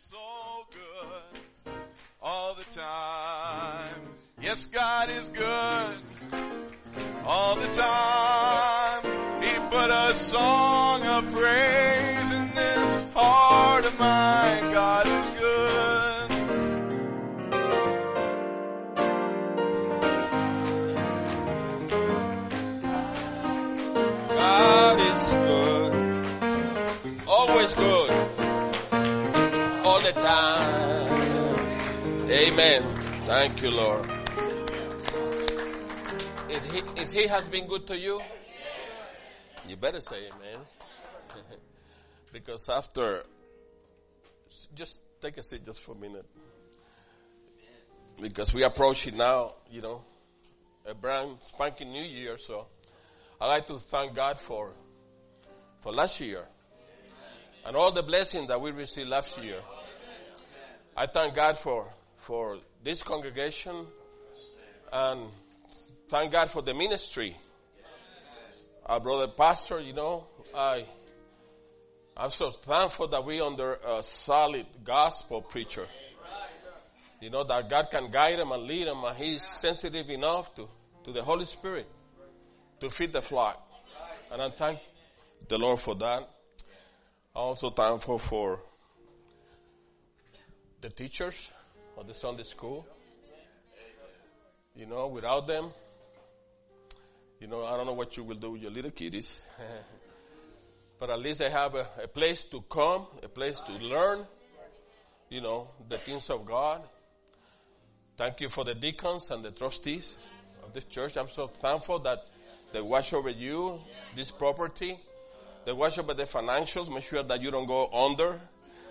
so good all the time. Yes, God is good all the time. He put a song of praise in this heart of mine. God is good. God is good. Always good. All the time. Amen. Thank you, Lord. If he has been good to you, you better say amen. Because after, just take a seat just for a minute. Because we approach it now, a brand spanking new year. So I'd like to thank God for last year and all the blessings that we received last year. I thank God for this congregation and thank God for the ministry. Our brother pastor, I'm so thankful that we under a solid gospel preacher. That God can guide him and lead him, and he's sensitive enough to the Holy Spirit to feed the flock. And I thank the Lord for that. I'm also thankful for the teachers of the Sunday school. Without them, I don't know what you will do with your little kiddies. But at least they have a place to come, a place to learn, the things of God. Thank you for the deacons and the trustees of this church. I'm so thankful that they watch over you, this property. They watch over the financials, make sure that you don't go under,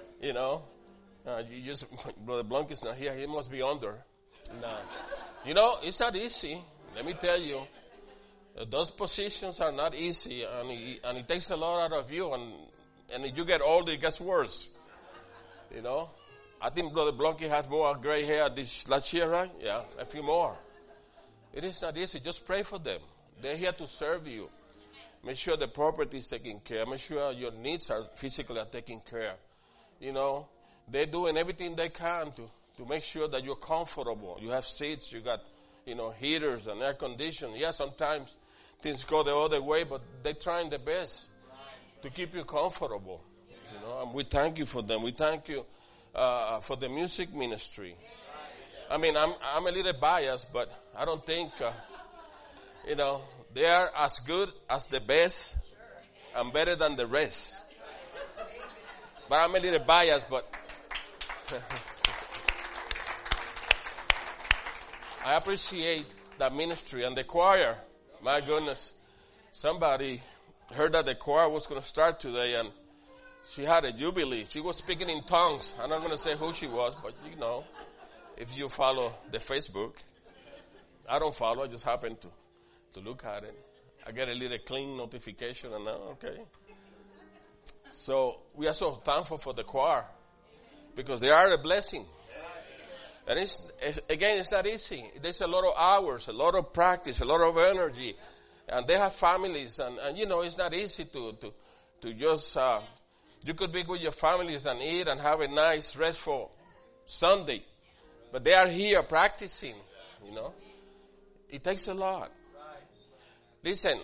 Brother Blanc is not here. He must be under. No. It's not easy. Let me tell you. Those positions are not easy, and it takes a lot out of you, and if you get older, it gets worse. I think Brother Blanky has more gray hair this last year, right? Yeah, a few more. It is not easy. Just pray for them. They're here to serve you. Make sure the property is taken care of. Make sure your needs are physically taken care of. They're doing everything they can to make sure that you're comfortable. You have seats, you got, heaters and air conditioning. Yeah, sometimes things go the other way, but they're trying their best to keep you comfortable. And we thank you for them. We thank you for the music ministry. I mean, I'm a little biased, but I don't think, they are as good as the best and better than the rest. But I'm a little biased, but I appreciate that ministry and the choir. My goodness. Somebody heard that the choir was going to start today, and she had a jubilee. She was speaking in tongues. I'm not going to say who she was, but if you follow the Facebook. I don't follow. I just happen to look at it. I get a little clean notification, and now, okay. So we are so thankful for the choir because they are a blessing. And it's not easy. There's a lot of hours, a lot of practice, a lot of energy. And they have families. And it's not easy to just, you could be with your families and eat and have a nice, restful Sunday. But they are here practicing, It takes a lot. Listen,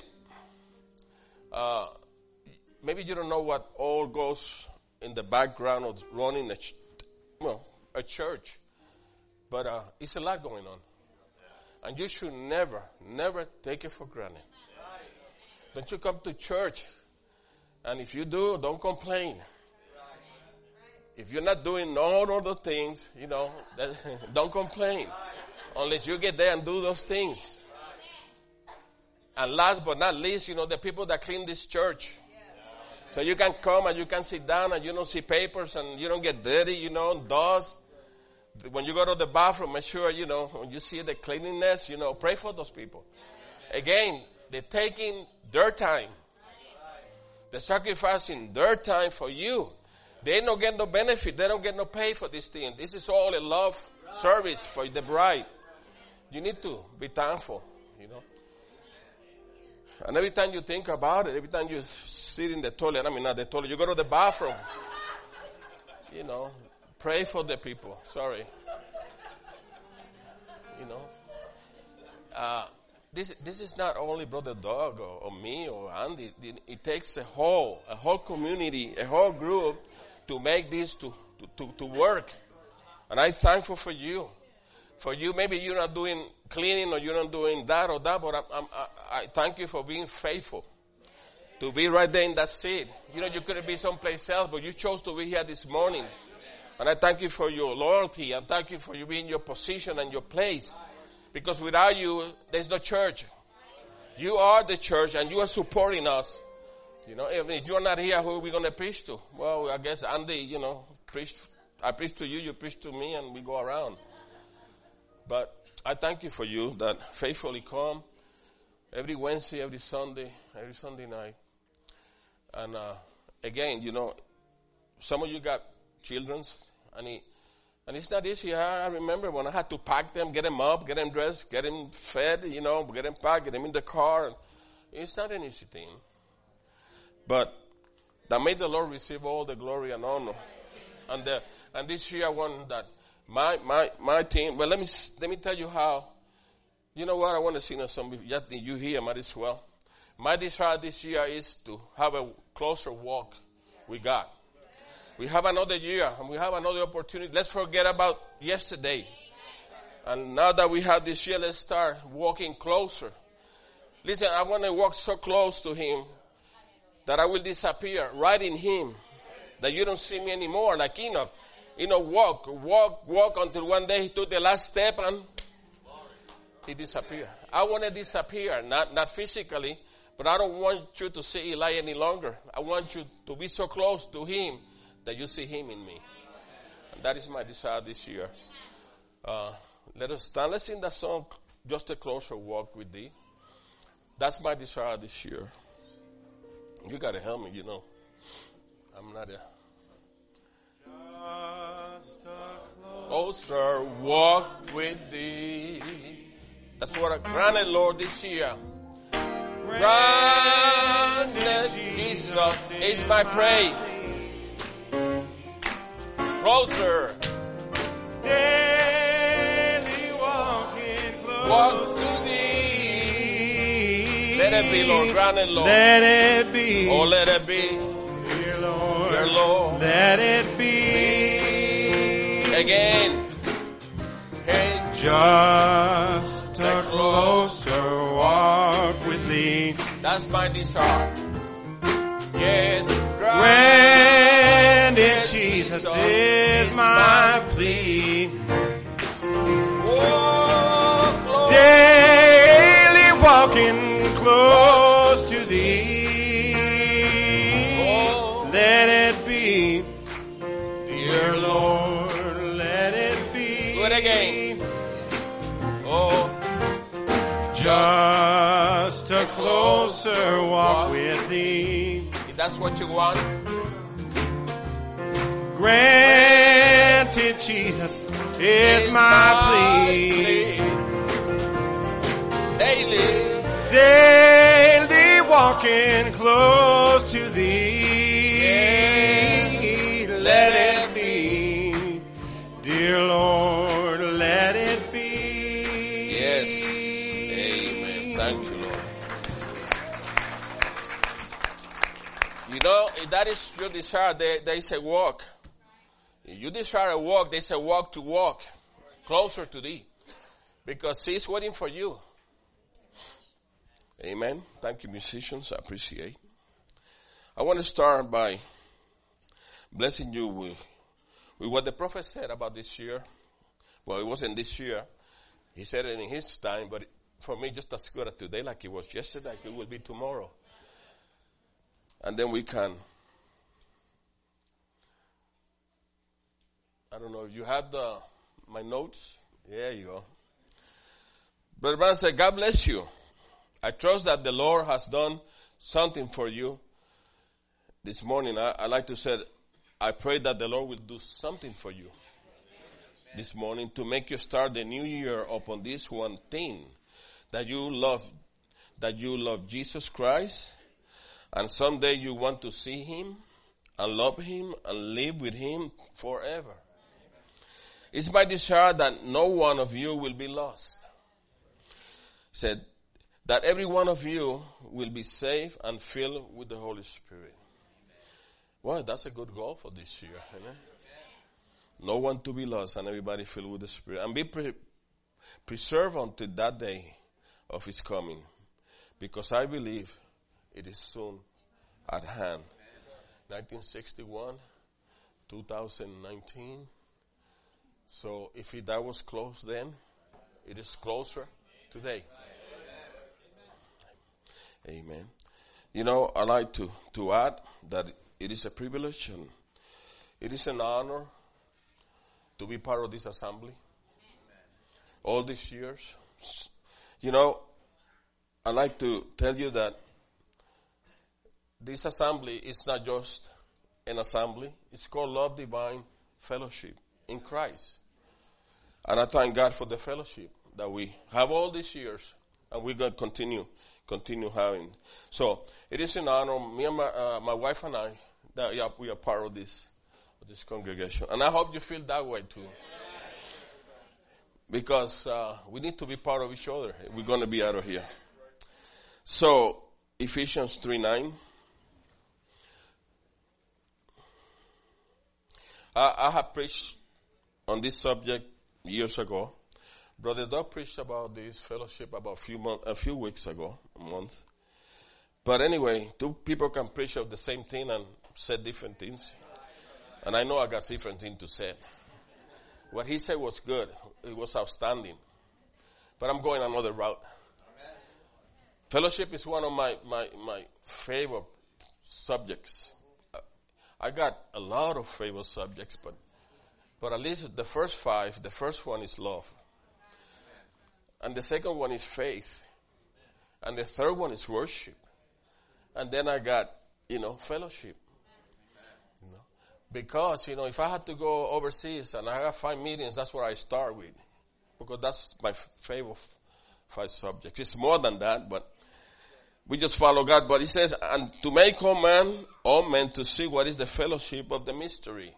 maybe you don't know what all goes in the background of running a church. But it's a lot going on. And you should never take it for granted. Don't you come to church, and if you do, don't complain. If you're not doing all of the things, don't complain. Unless you get there and do those things. And last but not least, the people that clean this church. So you can come and you can sit down and you don't see papers and you don't get dirty, dust. When you go to the bathroom, make sure, when you see the cleanliness, pray for those people. Again, they're taking their time. They're sacrificing their time for you. They don't get no benefit. They don't get no pay for this thing. This is all a love service for the bride. You need to be thankful, And every time you think about it, every time you sit in the toilet, not the toilet, you go to the bathroom, Pray for the people. Sorry. You know. This is not only Brother Doug or me or Andy. It takes a whole community, a whole group to make this to work. And I'm thankful for you. For you, maybe you're not doing cleaning or you're not doing that or that, but I thank you for being faithful. To be right there in that seat. You know, you could be someplace else, but you chose to be here this morning. And I thank you for your loyalty and thank you for you being in your position and your place. Because without you, there's no church. You are the church and you are supporting us. You know, if you're not here, who are we going to preach to? Well, I guess Andy, you know, I preach to you, you preach to me, and we go around. But I thank you for you that faithfully come every Wednesday, every Sunday night. And again, you know, some of you got children's, and it's not easy. I remember when I had to pack them, get them up, get them dressed, get them fed, you know, get them packed, get them in the car. It's not an easy thing. But that made the Lord receive all the glory and honor. And this year I want that my team, well, let me tell you how. You know what? I want to sing a song. Just you here, might as well. My desire this year is to have a closer walk with God. We have another year and we have another opportunity. Let's forget about yesterday. And now that we have this year, let's start walking closer. Listen, I want to walk so close to Him that I will disappear right in Him. That you don't see me anymore, like Enoch. Walk until one day he took the last step and he disappeared. I want to disappear, not physically, but I don't want you to see Eli any longer. I want you to be so close to Him that you see Him in me. And that is my desire this year. Let us stand. Let's sing that song, Just a Closer Walk with Thee. That's my desire this year. You got to help me, you know. I'm not a... Just a closer walk with Thee. That's what I granted, Lord, this year. Granted, Jesus, is my prayer. Closer. Daily walking close. Walk to Thee. Let it be, Lord. Grant it, Lord. Let it be. Oh, let it be. Dear Lord. Dear Lord. Let it be. Again. Hey, just a closer walk with Thee. that's my desire. Yes. Granted, Jesus is my plea. Oh, Daily walking close to Thee. Oh, Let it be, dear Lord. let it be. Do it again. Oh, Just a closer walk with Thee. if that's what you want. Granted, Jesus is my plea. Daily. Daily walking close to Thee. Let it be, dear Lord, let it be. Yes. Amen. Thank you, Lord. You know, if that is your desire, there is a walk. If you desire a walk, there's a walk to walk closer to Thee. Because He's waiting for you. Amen. Thank you, musicians. I appreciate. I want to start by blessing you with what the prophet said about this year. Well, it wasn't this year. He said it in his time, but for me, just as good as today, like it was yesterday, like it will be tomorrow. And then we can, I don't know if you have my notes. There you go. Brother Brown said, God bless you. I trust that the Lord has done something for you. This morning, I like to say, I pray that the Lord will do something for you this morning to make you start the new year upon this one thing, that you love Jesus Christ, and someday you want to see Him and love Him and live with Him forever. It's my desire that no one of you will be lost. Said that every one of you will be saved and filled with the Holy Spirit. Well, that's a good goal for this year, isn't it? No one to be lost and everybody filled with the Spirit. And be preserved until that day of His coming. Because I believe it is soon at hand. 1961, 2019. So if that was close then, it is closer today. Amen. You know, I like to add that it is a privilege and it is an honor to be part of this assembly. All these years. You know, I like to tell you that this assembly is not just an assembly. It's called Love Divine Fellowship in Christ. And I thank God for the fellowship that we have all these years, and we're going to continue having. So it is an honor. Me and my wife and I, that we are part of this congregation, and I hope you feel that way too. Because we need to be part of each other. We're going to be out of here. So Ephesians 3:9. I have preached on this subject years ago. Brother Doug preached about this fellowship about a few weeks ago, a month. But anyway, two people can preach of the same thing and say different things. And I know I got different things to say. What he said was good. It was outstanding. But I'm going another route. Fellowship is one of my favorite subjects. I got a lot of favorite subjects, but at least the first five, the first one is love. And the second one is faith. And the third one is worship. And then I got, fellowship. Because, if I had to go overseas and I have 5 meetings, that's where I start with. Because that's my favorite 5 subjects. It's more than that, but we just follow God. But He says, and to make all men to see what is the fellowship of the mystery.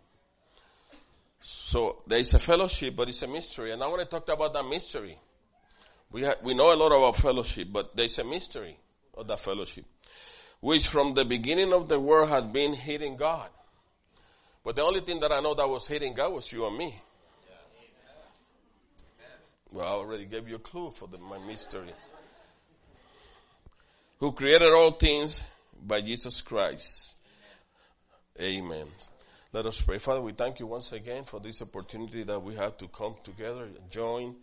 So there is a fellowship, but it's a mystery. And I want to talk about that mystery. We know a lot about fellowship, but there's a mystery of that fellowship, which from the beginning of the world had been hidden God. But the only thing that I know that was hidden God was you and me. Well, I already gave you a clue for my mystery. Who created all things by Jesus Christ. Amen. Let us pray. Father, we thank you once again for this opportunity that we have to come together, join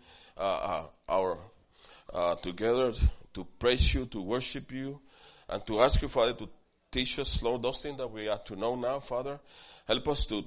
together to praise you, to worship you, and to ask you, Father, to teach us, Lord, those things that we have to know now, Father. Help us to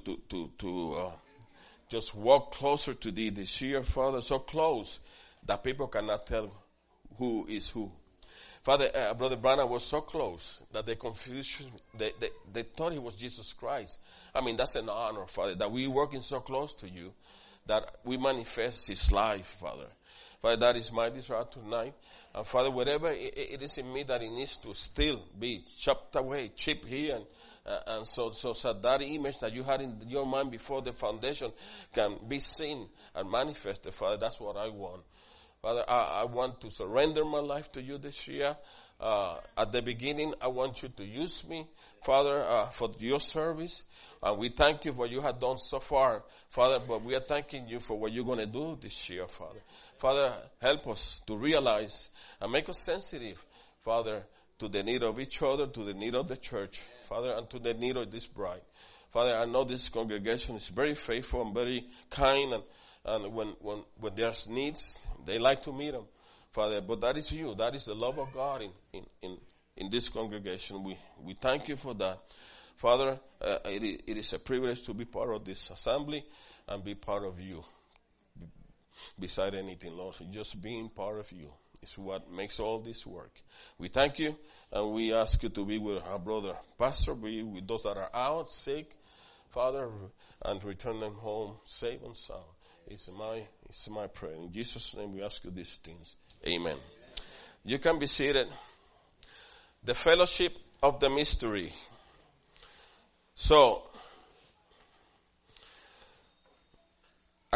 just walk closer to Thee this year, Father, so close that people cannot tell who is who. Father, Brother Branham was so close that they confused, they thought he was Jesus Christ. I mean, that's an honor, Father, that we working so close to you, that we manifest His life, Father. Father, that is my desire tonight. And Father, whatever it is in me that it needs to still be chopped away, chipped here, and so that image that you had in your mind before the foundation can be seen and manifested, Father, that's what I want. Father, I want to surrender my life to you this year. At the beginning, I want you to use me, Father, for your service. And we thank you for what you have done so far, Father, but we are thanking you for what you're going to do this year, Father. Father, help us to realize and make us sensitive, Father, to the need of each other, to the need of the church, Father, and to the need of this bride. Father, I know this congregation is very faithful and very kind, and when there's needs, they like to meet them, Father. But that is you. That is the love of God in this congregation. We thank you for that. Father, it is a privilege to be part of this assembly and be part of you. Beside anything, Lord, just being part of you is what makes all this work. We thank you, and we ask you to be with our brother Pastor, be with those that are out, sick, Father, and return them home safe and sound. It's my prayer. In Jesus' name we ask you these things. Amen. You can be seated. The fellowship of the mystery. So,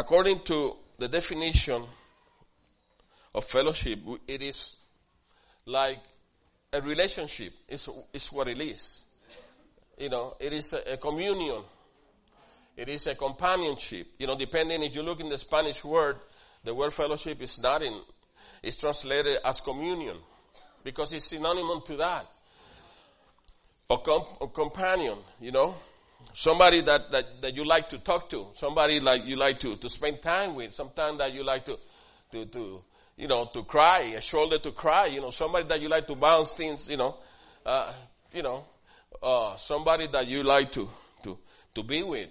according to the definition of fellowship, it is like a relationship. It's what it is. It is a communion. It is a companionship. Depending if you look in the Spanish word, the word fellowship is it's translated as communion because it's synonymous to that. Or companion, somebody that you like to talk to, somebody like you like to spend time with, sometimes that you like to cry, a shoulder to cry, somebody that you like to bounce things, somebody that you like to be with,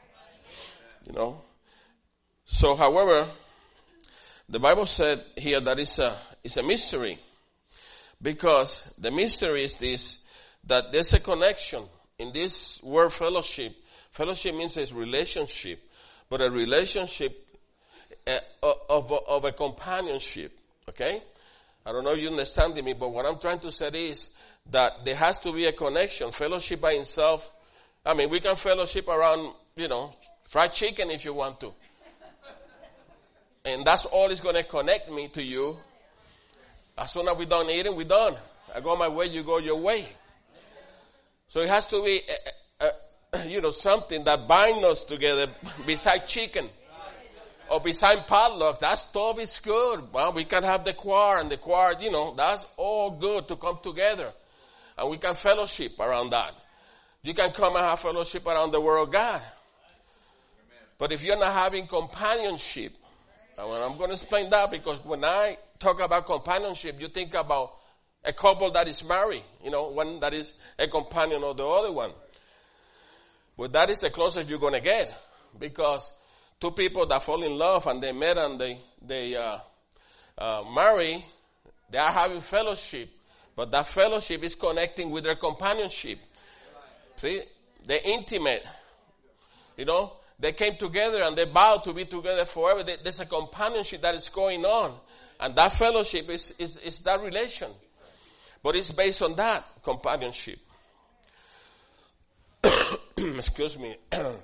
So, however, the Bible said here that it's a mystery, because the mystery is this, that there's a connection in this word fellowship. Fellowship means a relationship, but a relationship of a companionship. Okay? I don't know if you understand me, but what I'm trying to say is that there has to be a connection. Fellowship by itself, we can fellowship around, fried chicken if you want to. And that's all is going to connect me to you. As soon as we're done eating, we're done. I go my way, you go your way. So it has to be, something that binds us together beside chicken. Or beside potluck. That stuff is good. Well, we can have the choir and that's all good to come together. And we can fellowship around that. You can come and have fellowship around the Word of God. But if you're not having companionship, and I'm going to explain that because when I talk about companionship, you think about a couple that is married, one that is a companion of the other one. But that is the closest you're going to get, because two people that fall in love and they met and they marry, they are having fellowship, but that fellowship is connecting with their companionship. See, they're intimate, They came together and they vowed to be together forever. There's a companionship that is going on. And that fellowship is that relation. But it's based on that companionship. Excuse me.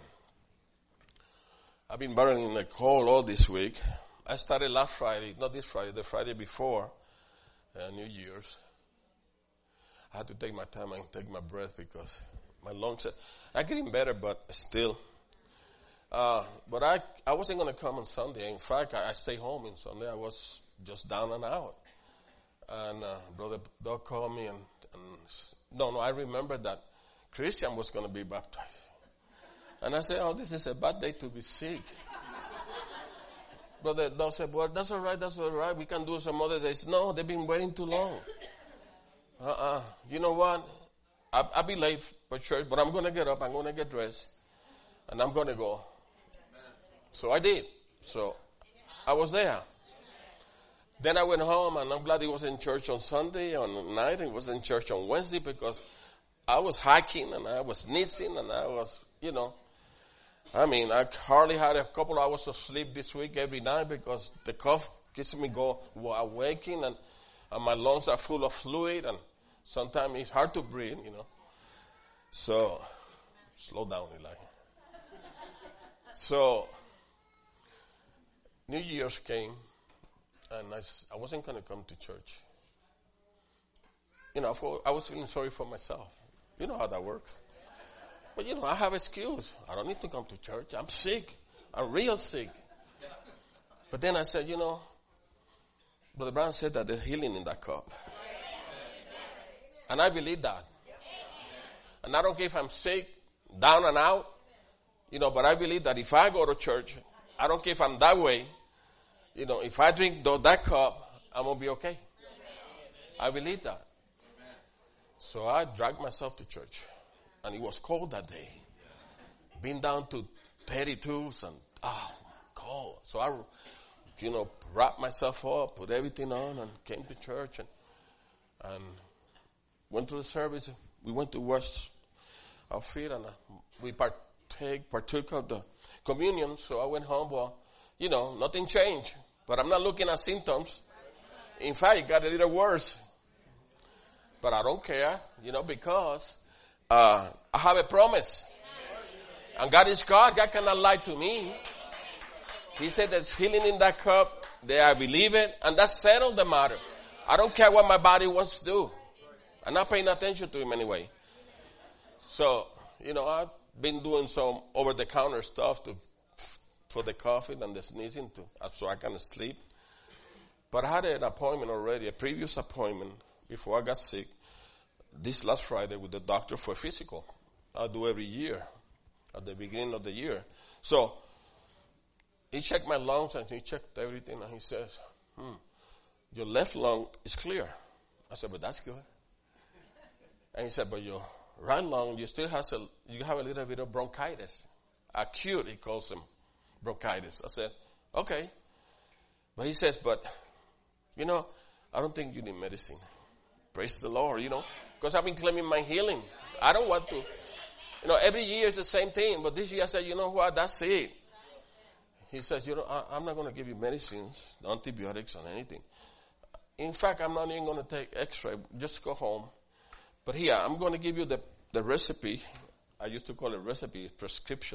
I've been battling a cold all this week. I started last Friday, not this Friday, the Friday before New Year's. I had to take my time and take my breath because my lungs are getting better, but still. But I wasn't going to come on Sunday. In fact, I stayed home on Sunday. I was just down and out. And Brother Doug called me and I remember that Christian was going to be baptized. And I said, this is a bad day to be sick. Brother Doug said, well, that's all right. We can do some other days. No, they've been waiting too long. You know what? I'll be late for church, but I'm going to get up. I'm going to get dressed. And I'm going to go. So I did. So I was there. Then I went home, and I'm glad he was in church on Sunday, on night, and he was in church on Wednesday, because I was hiking, and I was sneezing, and I was, I hardly had a couple hours of sleep this week every night, because the cough gets me awaking, and my lungs are full of fluid, and sometimes it's hard to breathe, So, slow down, Eli. So, New Year's came, and I wasn't going to come to church. I was feeling sorry for myself. You know how that works. But, I have excuse. I don't need to come to church. I'm sick. I'm real sick. But then I said, Brother Brown said that there's healing in that cup. And I believe that. And I don't care if I'm sick, down and out, but I believe that if I go to church, I don't care if I'm that way, if I drink that cup, I'm going to be okay. I believe that. So I dragged myself to church. And it was cold that day. Been down to 32s and, cold. So I, wrapped myself up, put everything on, and came to church and went to the service. We went to wash our feet, and we partook of the communion. So I went home. Well, nothing changed. But I'm not looking at symptoms. In fact, it got a little worse. But I don't care, because I have a promise. And God is God. God cannot lie to me. He said there's healing in that cup. I believe it. And that settled the matter. I don't care what my body wants to do. I'm not paying attention to him anyway. So, I've been doing some over-the-counter stuff for the coughing and the sneezing so I can sleep. But I had an appointment already, a previous appointment before I got sick, this last Friday with the doctor for physical. I do every year at the beginning of the year. So he checked my lungs and he checked everything and he says, your left lung is clear. I said, but that's good. And he said, but your right lung, you have a little bit of bronchitis. Acute, he calls them bronchitis. I said, okay. But he says, but, I don't think you need medicine. Praise the Lord, because I've been claiming my healing. I don't want to. Every year is the same thing. But this year I said, you know what, that's it. He says, I'm not going to give you medicines, antibiotics or anything. In fact, I'm not even going to take x-ray. Just go home. But here, I'm going to give you the recipe. I used to call it recipe, prescription.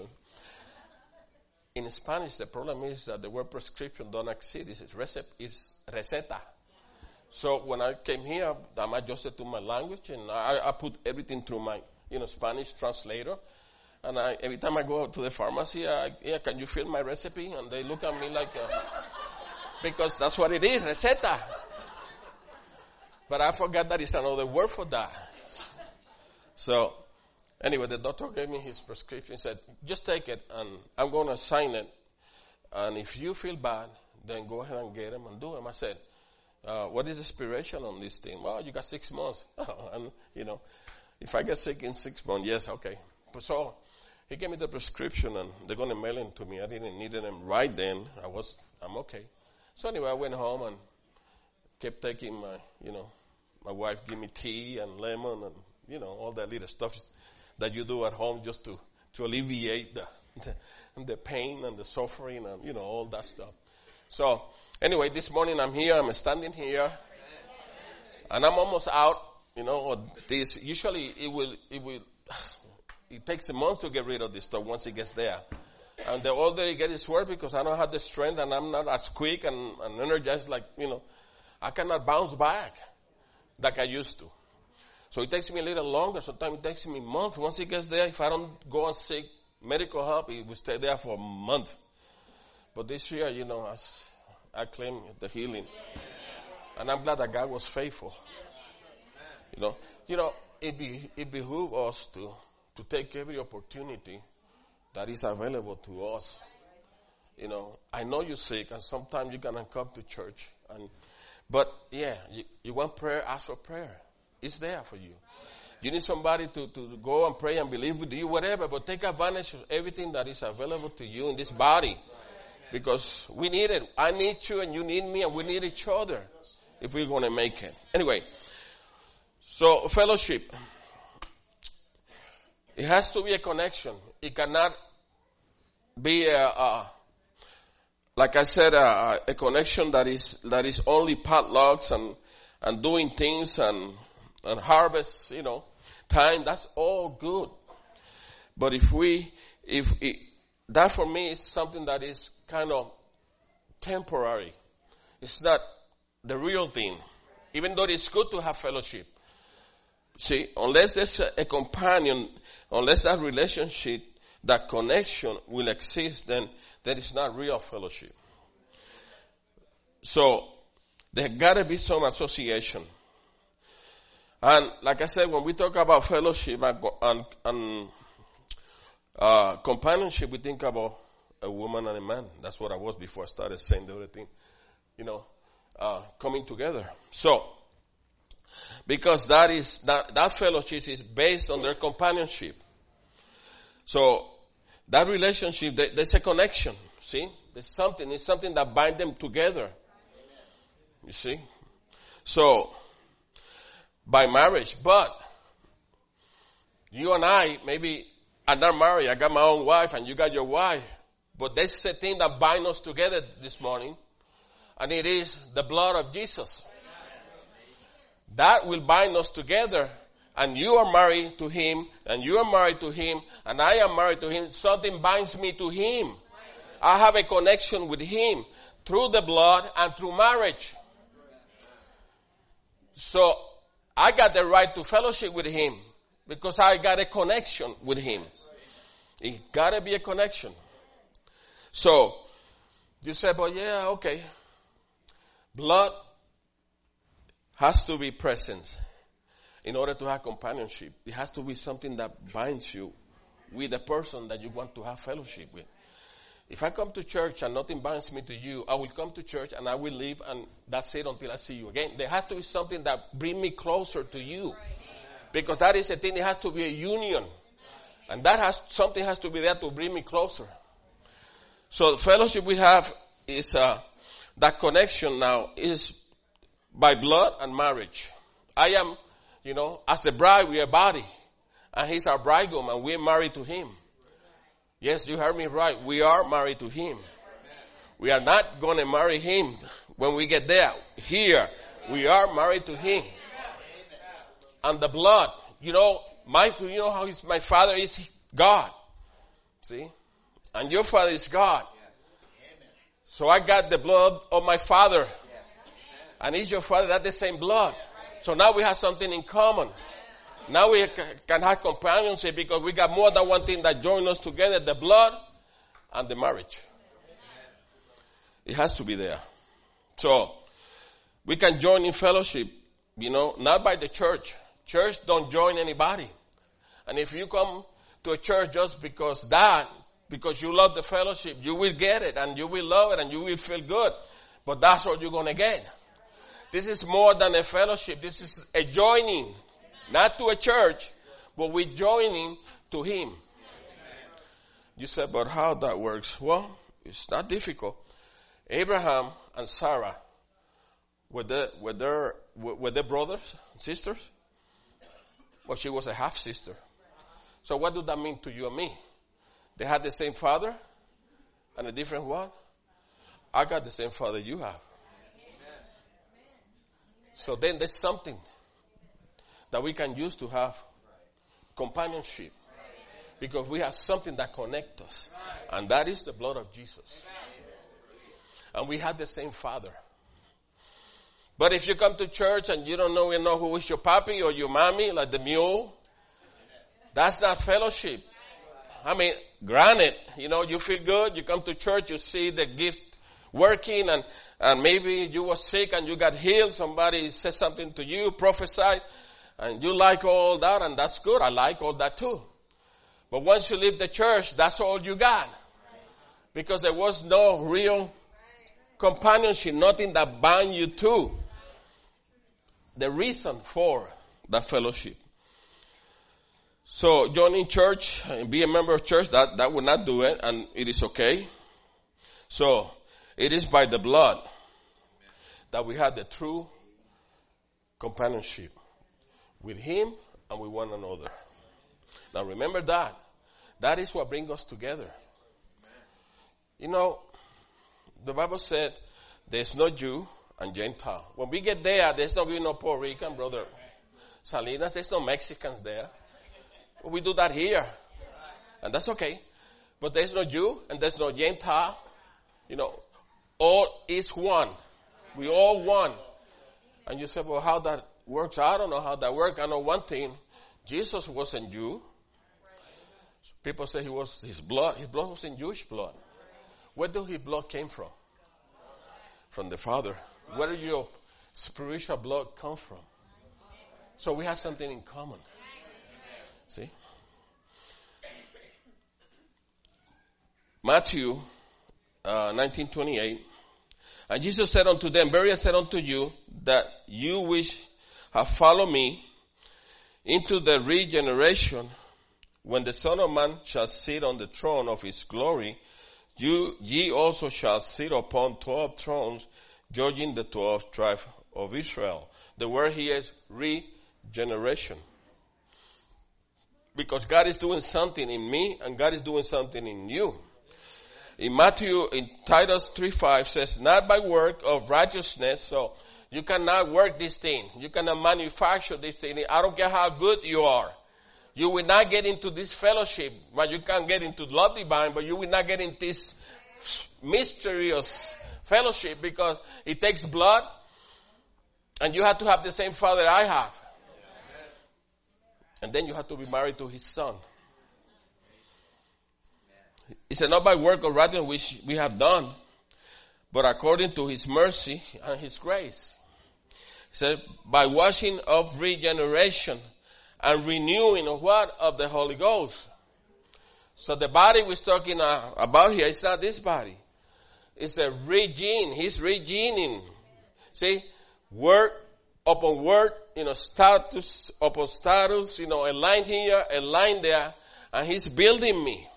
In Spanish, the problem is that the word prescription don't exist. It's receta. So when I came here, I'm adjusted to my language, and I put everything through my, Spanish translator. And every time I go out to the pharmacy, can you fill my recipe? And they look at me like, because that's what it is, receta. But I forgot that it's another word for that. So, anyway, the doctor gave me his prescription. He said, just take it, and I'm going to sign it. And if you feel bad, then go ahead and get them and do them. I said, what is the expiration on this thing? Well, you got 6 months. And, if I get sick in 6 months, yes, okay. So, he gave me the prescription, and they're going to mail it to me. I didn't need them right then. I'm okay. So, anyway, I went home and kept taking my wife gave me tea and lemon and, all that little stuff that you do at home just to alleviate the pain and the suffering and, all that stuff. So, anyway, this morning I'm here, I'm standing here, and I'm almost out, this. Usually it takes a month to get rid of this stuff once it gets there. And the older it gets, it's worse because I don't have the strength and I'm not as quick and energized like, I cannot bounce back like I used to. So it takes me a little longer. Sometimes it takes me a month. Once it gets there, if I don't go and seek medical help, it will stay there for a month. But this year, as I claim the healing. And I'm glad that God was faithful. It behooves us to take every opportunity that is available to us. I know you're sick and sometimes you're going to come to church. But you want prayer, ask for prayer. It's there for you. You need somebody to go and pray and believe with you, whatever, but take advantage of everything that is available to you in this body. Because we need it. I need you and you need me and we need each other if we're going to make it. Anyway, so fellowship. It has to be a connection. It cannot be like I said, a connection that is only potlucks and doing things and harvest, time. That's all good. But that for me is something that is kind of temporary. It's not the real thing. Even though it's good to have fellowship. See, unless there's a companion, unless that relationship, that connection will exist, then that is not real fellowship. So, there gotta be some association. And like I said, when we talk about fellowship and companionship, we think about a woman and a man. That's what I was before I started saying the other thing. Coming together. So, because that fellowship is based on their companionship. So, that relationship, there's a connection. See? It's something that binds them together. You see? So, by marriage, but you and I, maybe I'm not married, I got my own wife and you got your wife, but there's a thing that binds us together this morning, and it is the blood of Jesus. That will bind us together, and you are married to him, and you are married to him, and I am married to him. Something binds me to him. I have a connection with him through the blood and through marriage. So I got the right to fellowship with him because I got a connection with him. It got to be a connection. So you say, but yeah, okay. Blood has to be present in order to have companionship. It has to be something that binds you with the person that you want to have fellowship with. If I come to church and nothing binds me to you, I will come to church and I will leave and that's it until I see you again. There has to be something that brings me closer to you. Because that is a thing, it has to be a union. And something has to be there to bring me closer. So the fellowship we have is, that connection now is by blood and marriage. I am, as the bride, we are body. And he's our bridegroom and we're married to him. Yes, you heard me right. We are married to him. We are not going to marry him when we get there. Here, we are married to him. And the blood, Michael, you know how my father is God. See? And your father is God. So I got the blood of my father. And he's your father, that's the same blood. So now we have something in common. Now we can have companionship because we got more than one thing that join us together, the blood and the marriage. It has to be there. So we can join in fellowship, not by the church. Church don't join anybody. And if you come to a church just because you love the fellowship, you will get it and you will love it and you will feel good. But that's all you're going to get. This is more than a fellowship. This is a joining. Not to a church, but we're joining to him. You said, but how that works? Well, it's not difficult. Abraham and Sarah, were they brothers and sisters? Well, she was a half-sister. So what does that mean to you and me? They had the same father and a different one? I got the same father you have. So then there's something that we can use to have companionship. Because we have something that connects us. And that is the blood of Jesus. And we have the same father. But if you come to church and you don't know who is your papi or your mommy, like the mule, that's not fellowship. I mean, granted, you feel good, you come to church, you see the gift working and maybe you were sick and you got healed, somebody said something to you, prophesied, and you like all that and that's good. I like all that too. But once you leave the church, that's all you got. Because there was no real companionship, nothing that bound you to the reason for that fellowship. So joining church and be a member of church, that would not do it, and it is okay. So it is by the blood that we have the true companionship with him and with one another. Now remember that. That is what brings us together. The Bible said there's no Jew and Gentile. When we get there, there's no Puerto Rican, brother Salinas. There's no Mexicans there. We do that here. And that's okay. But there's no Jew and there's no Gentile. All is one. We all one. And you say, well, how that works? I don't know how that works. I know one thing. Jesus wasn't Jew. People say his blood wasn't Jewish blood. Where did his blood came from? From the Father. Where did your spiritual blood come from? So we have something in common. See? Matthew 19:28. And Jesus said unto them, verily I said unto you, that you which have followed me into the regeneration, when the Son of Man shall sit on the throne of his glory, ye also shall sit upon 12 thrones, judging the 12 tribes of Israel. The word here is regeneration. Because God is doing something in me and God is doing something in you. In Titus 3:5 says, not by work of righteousness. So you cannot work this thing. You cannot manufacture this thing. I don't care how good you are. You will not get into this fellowship. But you can get into love divine, but you will not get into this mysterious fellowship because it takes blood and you have to have the same father I have. And then you have to be married to his son. He said, not by work or righteousness which we have done, but according to his mercy and his grace. He said, by washing of regeneration and renewing of what? Of the Holy Ghost. So the body we're talking about here is not this body. It's a regene. He's regening. See? Word upon word, status upon status, a line here, a line there, and he's building me.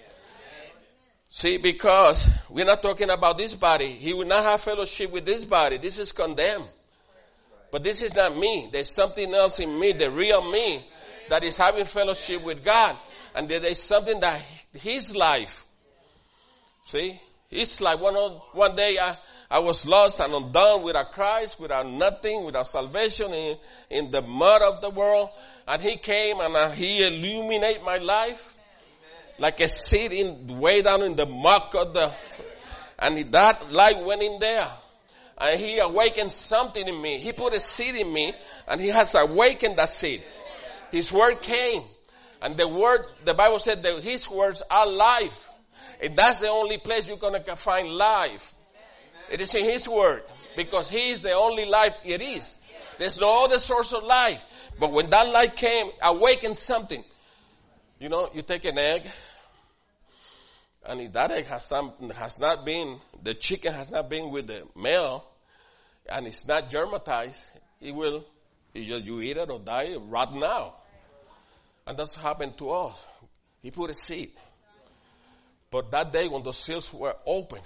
See, because we're not talking about this body. He will not have fellowship with this body. This is condemned. But this is not me. There's something else in me, the real me, that is having fellowship with God. And there is something that his life. See? His life. One day I was lost and undone without Christ, without nothing, without salvation, in the mud of the world. And he came and he illuminated my life. Like a seed way down in the muck of and that light went in there. And he awakened something in me. He put a seed in me and he has awakened that seed. His word came. And the Bible said that his words are life. And that's the only place you're going to find life. It is in his word. Because he is the only life it is. There's no other source of life. But when that light came, awakened something. You take an egg. And if that egg the chicken has not been with the male, and it's not germatized, you eat it or die, rotten out. And that's what happened to us. He put a seed. But that day when those seals were open,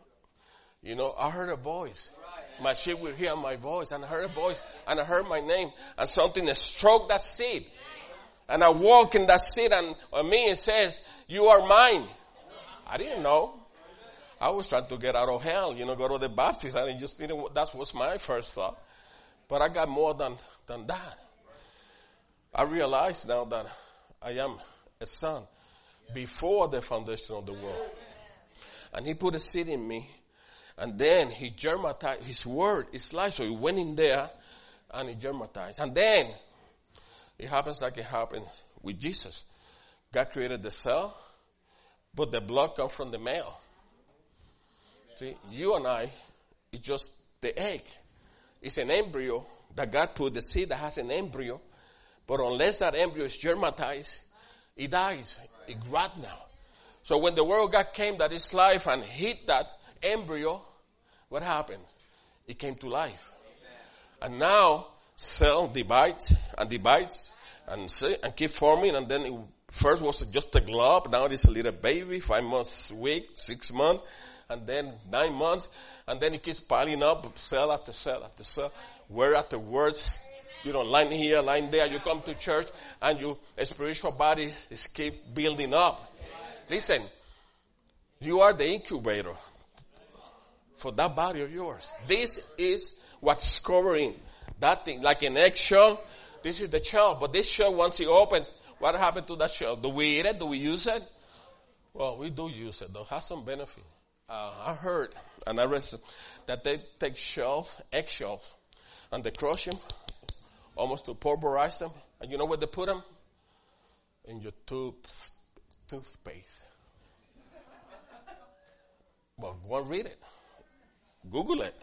I heard a voice. My sheep will hear my voice. And I heard a voice, and I heard my name, and something stroked that seed. And I walk in that seed, and on me it says, you are mine. I didn't know. I was trying to get out of hell, go to the Baptist. And that was my first thought. But I got more than that. I realize now that I am a son before the foundation of the world. And he put a seed in me. And then he germatized. His word is life. So he went in there and he germatized. And then it happens like it happened with Jesus. God created the cell. But the blood comes from the male. See, you and I, it's just the egg. It's an embryo that God put, the seed that has an embryo. But unless that embryo is germatized, it dies. It rots now. So when the word of God came that is life and hit that embryo, what happened? It came to life. And now, cell divides and keep forming, and then it first was just a glob. Now it is a little baby, 5 months, 6 months, and then 9 months. And then it keeps piling up, cell after cell after cell, word after word. Line here, line there. You come to church and your spiritual body is keep building up. Listen, you are the incubator for that body of yours. This is what's covering that thing. Like an eggshell, this is the shell. But this shell, once it opens, what happened to that shell? Do we eat it? Do we use it? Well, we do use it, though. It has some benefit. I heard and I read that they take eggshells, and they crush them almost to pulverize them. And you know where they put them? In your toothpaste. Well, go and read it. Google it.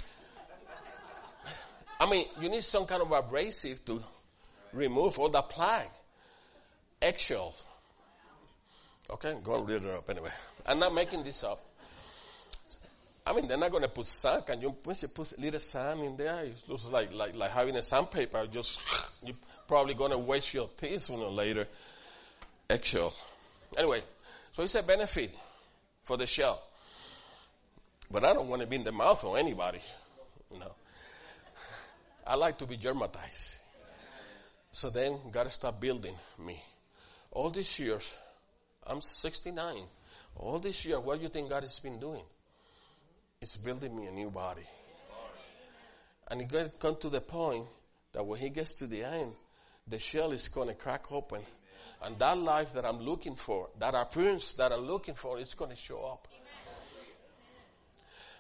I mean, you need some kind of abrasive to remove all that plaque. Eggshells. Okay, go and read it up anyway. I'm not making this up. I mean, they're not going to put sand. And once you put a little sand in there, it looks like having a sandpaper. You're probably going to waste your teeth sooner or later. Eggshell. Anyway, so it's a benefit for the shell. But I don't want to be in the mouth of anybody. I like to be germatized. So then God started building me. All these years, I'm 69. All this year, what do you think God has been doing? It's building me a new body. And it's going to come to the point that when he gets to the end, the shell is going to crack open. And that life that I'm looking for, that appearance that I'm looking for, is going to show up.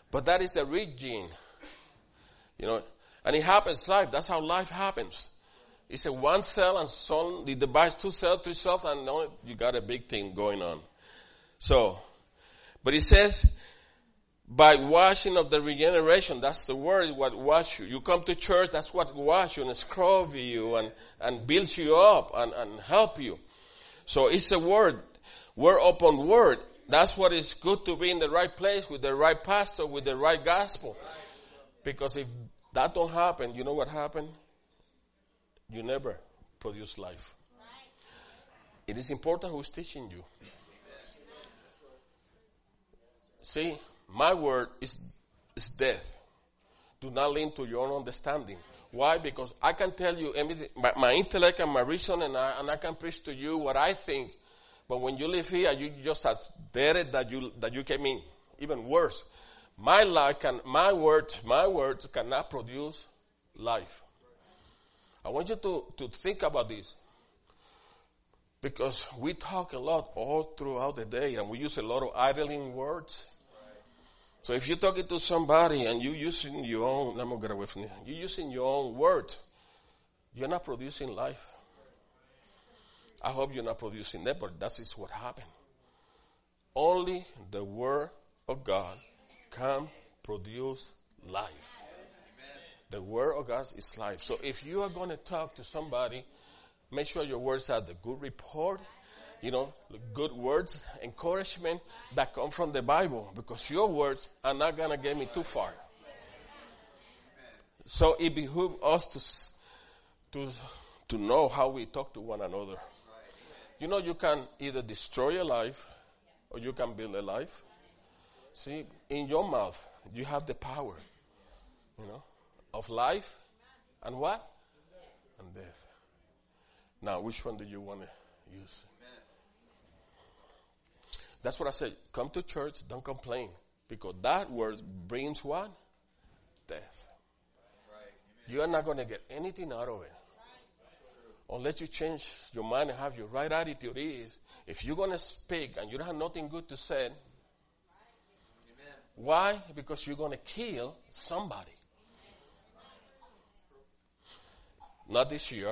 But that is the rich gene. You know, and it happens life. That's how life happens. It's a one cell and suddenly it divides 2 cells, 3 cells, and you got a big thing going on. So, but it says, by washing of the regeneration, that's the word, what wash you. You come to church, that's what wash you and scrub you and builds you up and help you. So it's a word upon word. That's what is good to be in the right place with the right pastor, with the right gospel. Because if that don't happen, you know what happened? You never produce life. It is important who's teaching you. See, my word is death. Do not lean to your own understanding. Why? Because I can tell you everything, my intellect and my reason, and I can preach to you what I think. But when you live here, you just as dead that you came in. Even worse. My words cannot produce life. I want you to think about this. Because we talk a lot all throughout the day and we use a lot of idling words. So if you're talking to somebody and you're using your own, let me get away from you. You're using your own words, you're not producing life. I hope you're not producing that, but that is what happened. Only the word of God can produce life. The word of God is life. So if you are going to talk to somebody, make sure your words are the good report, good words, encouragement that come from the Bible, because your words are not going to get me too far. So it behooves us to know how we talk to one another. You can either destroy a life or you can build a life. See, in your mouth, you have the power, of life and what? And death. Now, which one do you want to use? That's what I say. Come to church, don't complain. Because that word brings what? Death. You are not going to get anything out of it. Unless you change your mind and have your right attitude is, if you're going to speak and you don't have nothing good to say, why? Because you're going to kill somebody. Not this year.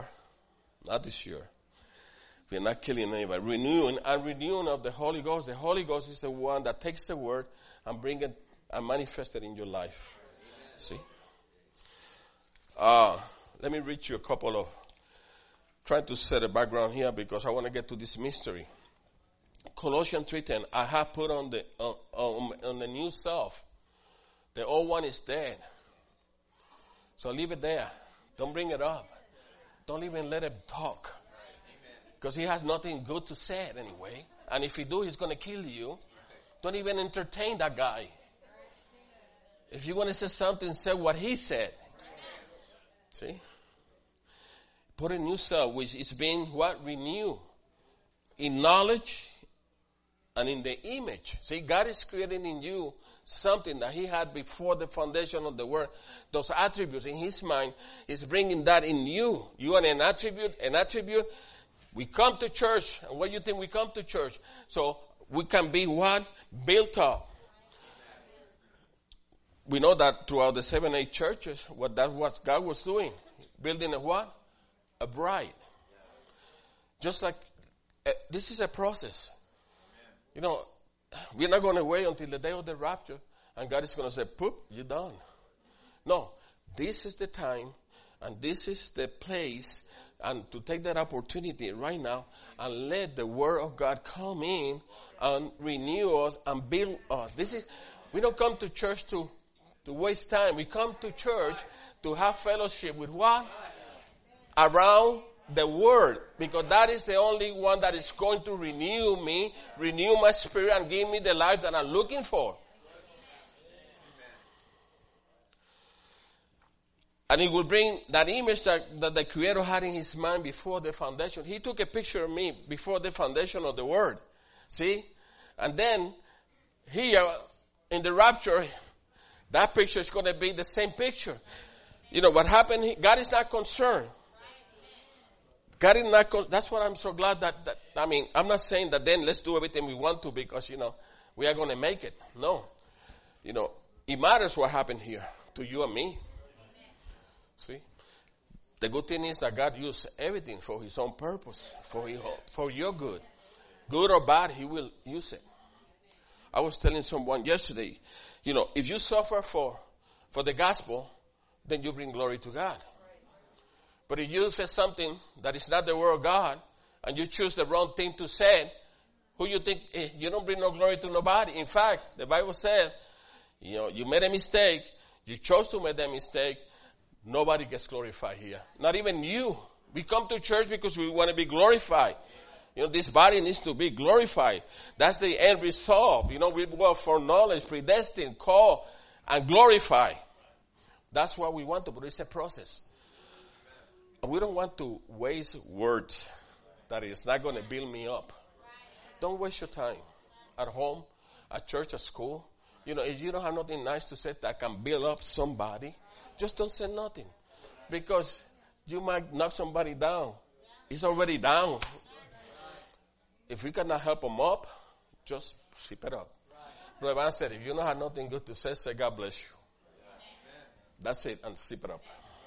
We're not killing anybody. Renewing of the Holy Ghost. The Holy Ghost is the one that takes the word and bring it and manifest it in your life. See? Let me read you a couple of, trying to set a background here because I want to get to this mystery. Colossians 3:10, I have put on the new self. The old one is dead. So leave it there. Don't bring it up. Don't even let him talk. Because he has nothing good to say anyway. And if he do, he's going to kill you. Don't even entertain that guy. If you want to say something, say what he said. See? Put a new self, which is being what? Renewed. In knowledge and in the image. See, God is creating in you something that he had before the foundation of the world. Those attributes in his mind is bringing that in you. You are an attribute. We come to church. And what do you think we come to church? So we can be what? Built up. We know that throughout the 7-8 churches, that's what God was doing. Building a what? A bride. Just like, this is a process. We're not going to wait until the day of the rapture and God is going to say, poop, you're done. No, this is the time and this is the place, and to take that opportunity right now and let the word of God come in and renew us and build us. We don't come to church to waste time. We come to church to have fellowship with what? Around the word, because that is the only one that is going to renew me, renew my spirit, and give me the life that I'm looking for. And it will bring that image that the Creator had in his mind before the foundation. He took a picture of me before the foundation of the world. See? And then here in the rapture, that picture is going to be the same picture. What happened? God is not concerned. God is not, that's what I'm so glad I'm not saying that then let's do everything we want to because, we are going to make it. No. It matters what happened here to you and me. See? The good thing is that God uses everything for his own purpose, for your good. Good or bad, he will use it. I was telling someone yesterday, if you suffer for the gospel, then you bring glory to God. But if you say something that is not the word of God, and you choose the wrong thing to say, who you think, you don't bring no glory to nobody. In fact, the Bible says, you made a mistake, you chose to make that mistake, nobody gets glorified here. Not even you. We come to church because we want to be glorified. This body needs to be glorified. That's the end result. We work for knowledge, predestined, called, and glorify. That's what we want to, but it's a process. And we don't want to waste words that is not going to build me up. Don't waste your time at home, at church, at school. If you don't have nothing nice to say that can build up somebody, just don't say nothing. Because you might knock somebody down. It's already down. If we cannot help them up, just sweep it up. Brother Van said, if you don't have nothing good to say God bless you. That's it, and sweep it up.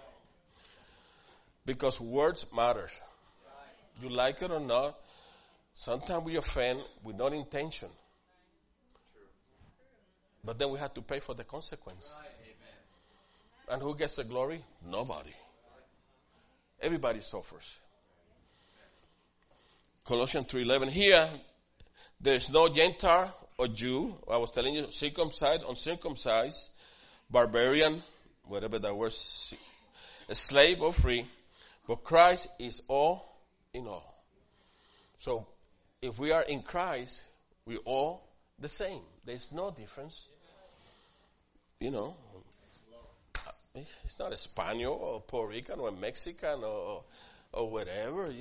Because words matter. You like it or not, sometimes we offend with no intention. But then we have to pay for the consequence. And who gets the glory? Nobody. Everybody suffers. Colossians 3:11. Here, there's no Gentile or Jew. I was telling you, circumcised, uncircumcised, barbarian, whatever that word, slave or free. But Christ is all in all. So, if we are in Christ, we're all the same. There's no difference. It's not a Spaniard or Puerto Rican or a Mexican or whatever,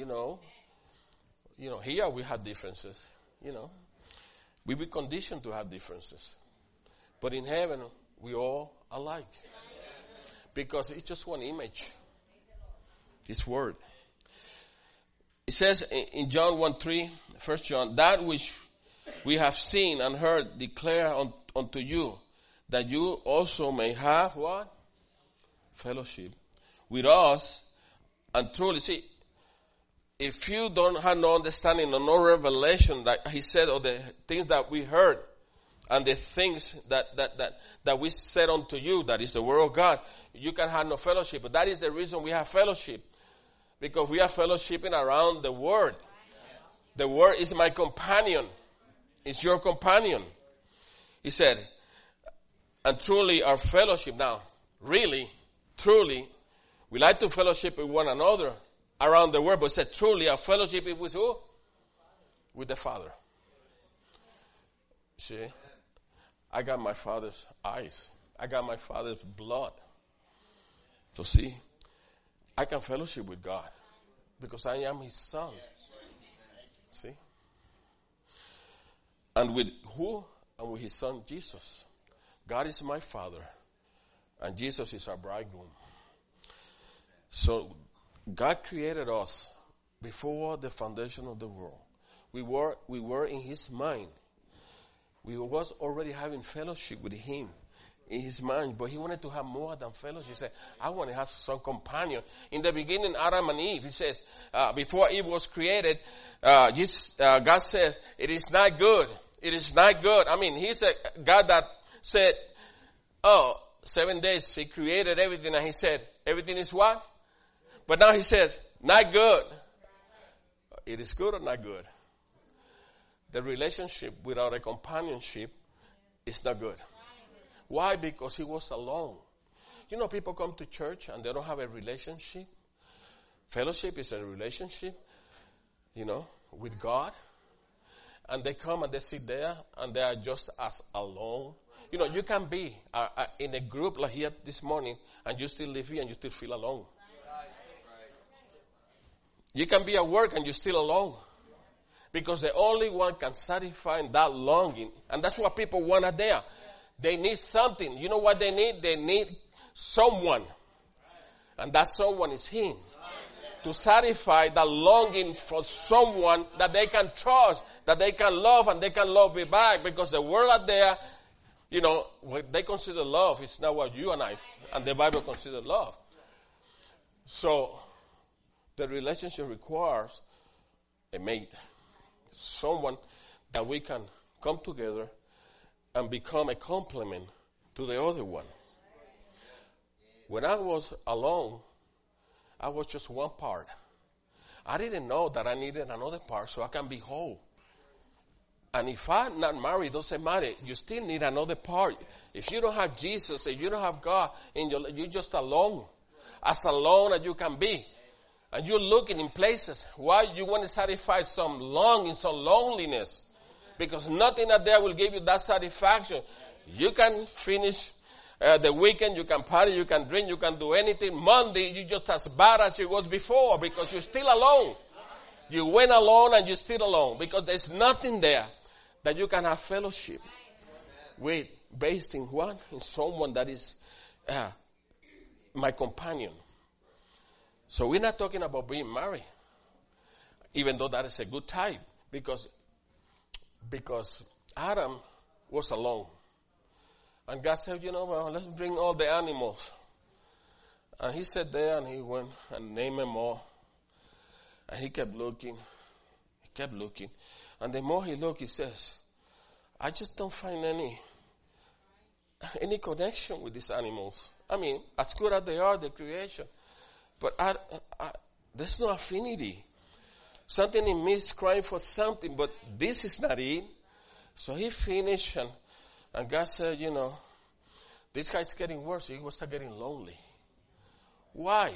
here we have differences, We be conditioned to have differences. But in heaven, we all alike. Because it's just one image. This word. It says in John 1:3, 1 John, that which we have seen and heard declare unto you, that you also may have what? Fellowship with us. And truly, see, if you don't have no understanding or no revelation, that he said, or the things that we heard, and the things that we said unto you, that is the word of God, you can have no fellowship. But that is the reason we have fellowship. Because we are fellowshipping around the word. The word is my companion. It's your companion. He said, and truly our fellowship now, really, truly, we like to fellowship with one another around the word, but said truly our fellowship is with who? With the Father. See, I got my Father's eyes. I got my Father's blood. So see, I can fellowship with God because I am His Son. See? And with who? And with His Son, Jesus. God is my Father, and Jesus is our bridegroom. So God created us before the foundation of the world. We were in His mind. We was already having fellowship with Him in His mind, but He wanted to have more than fellowship. He said, I want to have some companion. In the beginning, Adam and Eve, He says, before Eve was created, God says, it is not good. It is not good. I mean, He's a God that said, 7 days He created everything, and He said, everything is what? But now He says, not good. It is good or not good? The relationship without a companionship is not good. Why? Because He was alone. People come to church and they don't have a relationship. Fellowship is a relationship, with God. And they come and they sit there and they are just as alone. You can be in a group like here this morning and you still live here and you still feel alone. You can be at work and you're still alone. Because the only one can satisfy that longing. And that's what people want out there. They need something. You know what they need? They need someone. And that someone is Him. To satisfy that longing for someone that they can trust, that they can love, and they can love me back. Because the world out there You know, what they consider love is not what you and I and the Bible consider love. So, the relationship requires a mate. Someone that we can come together and become a complement to the other one. When I was alone, I was just one part. I didn't know that I needed another part so I can be whole. And if I'm not married, doesn't matter. You still need another part. If you don't have Jesus, if you don't have God, you're just alone. As alone as you can be. And you're looking in places. Why you want to satisfy some longing, some loneliness? Because nothing out there will give you that satisfaction. You can finish the weekend, you can party, you can drink, you can do anything. Monday, you're just as bad as you was before because you're still alone. You went alone and you're still alone because there's nothing there that you can have fellowship with based in what? In someone that is my companion. So we're not talking about being married, even though that is a good type, because Adam was alone. And God said, well, let's bring all the animals. And he sat there and he went and named them all. And he kept looking. And the more he looked, he says, I just don't find any connection with these animals. I mean, as good as they are, the creation. But there's no affinity. Something in me is crying for something, but this is not it. So he finished, and God said, this guy's getting worse. He was getting lonely. Why?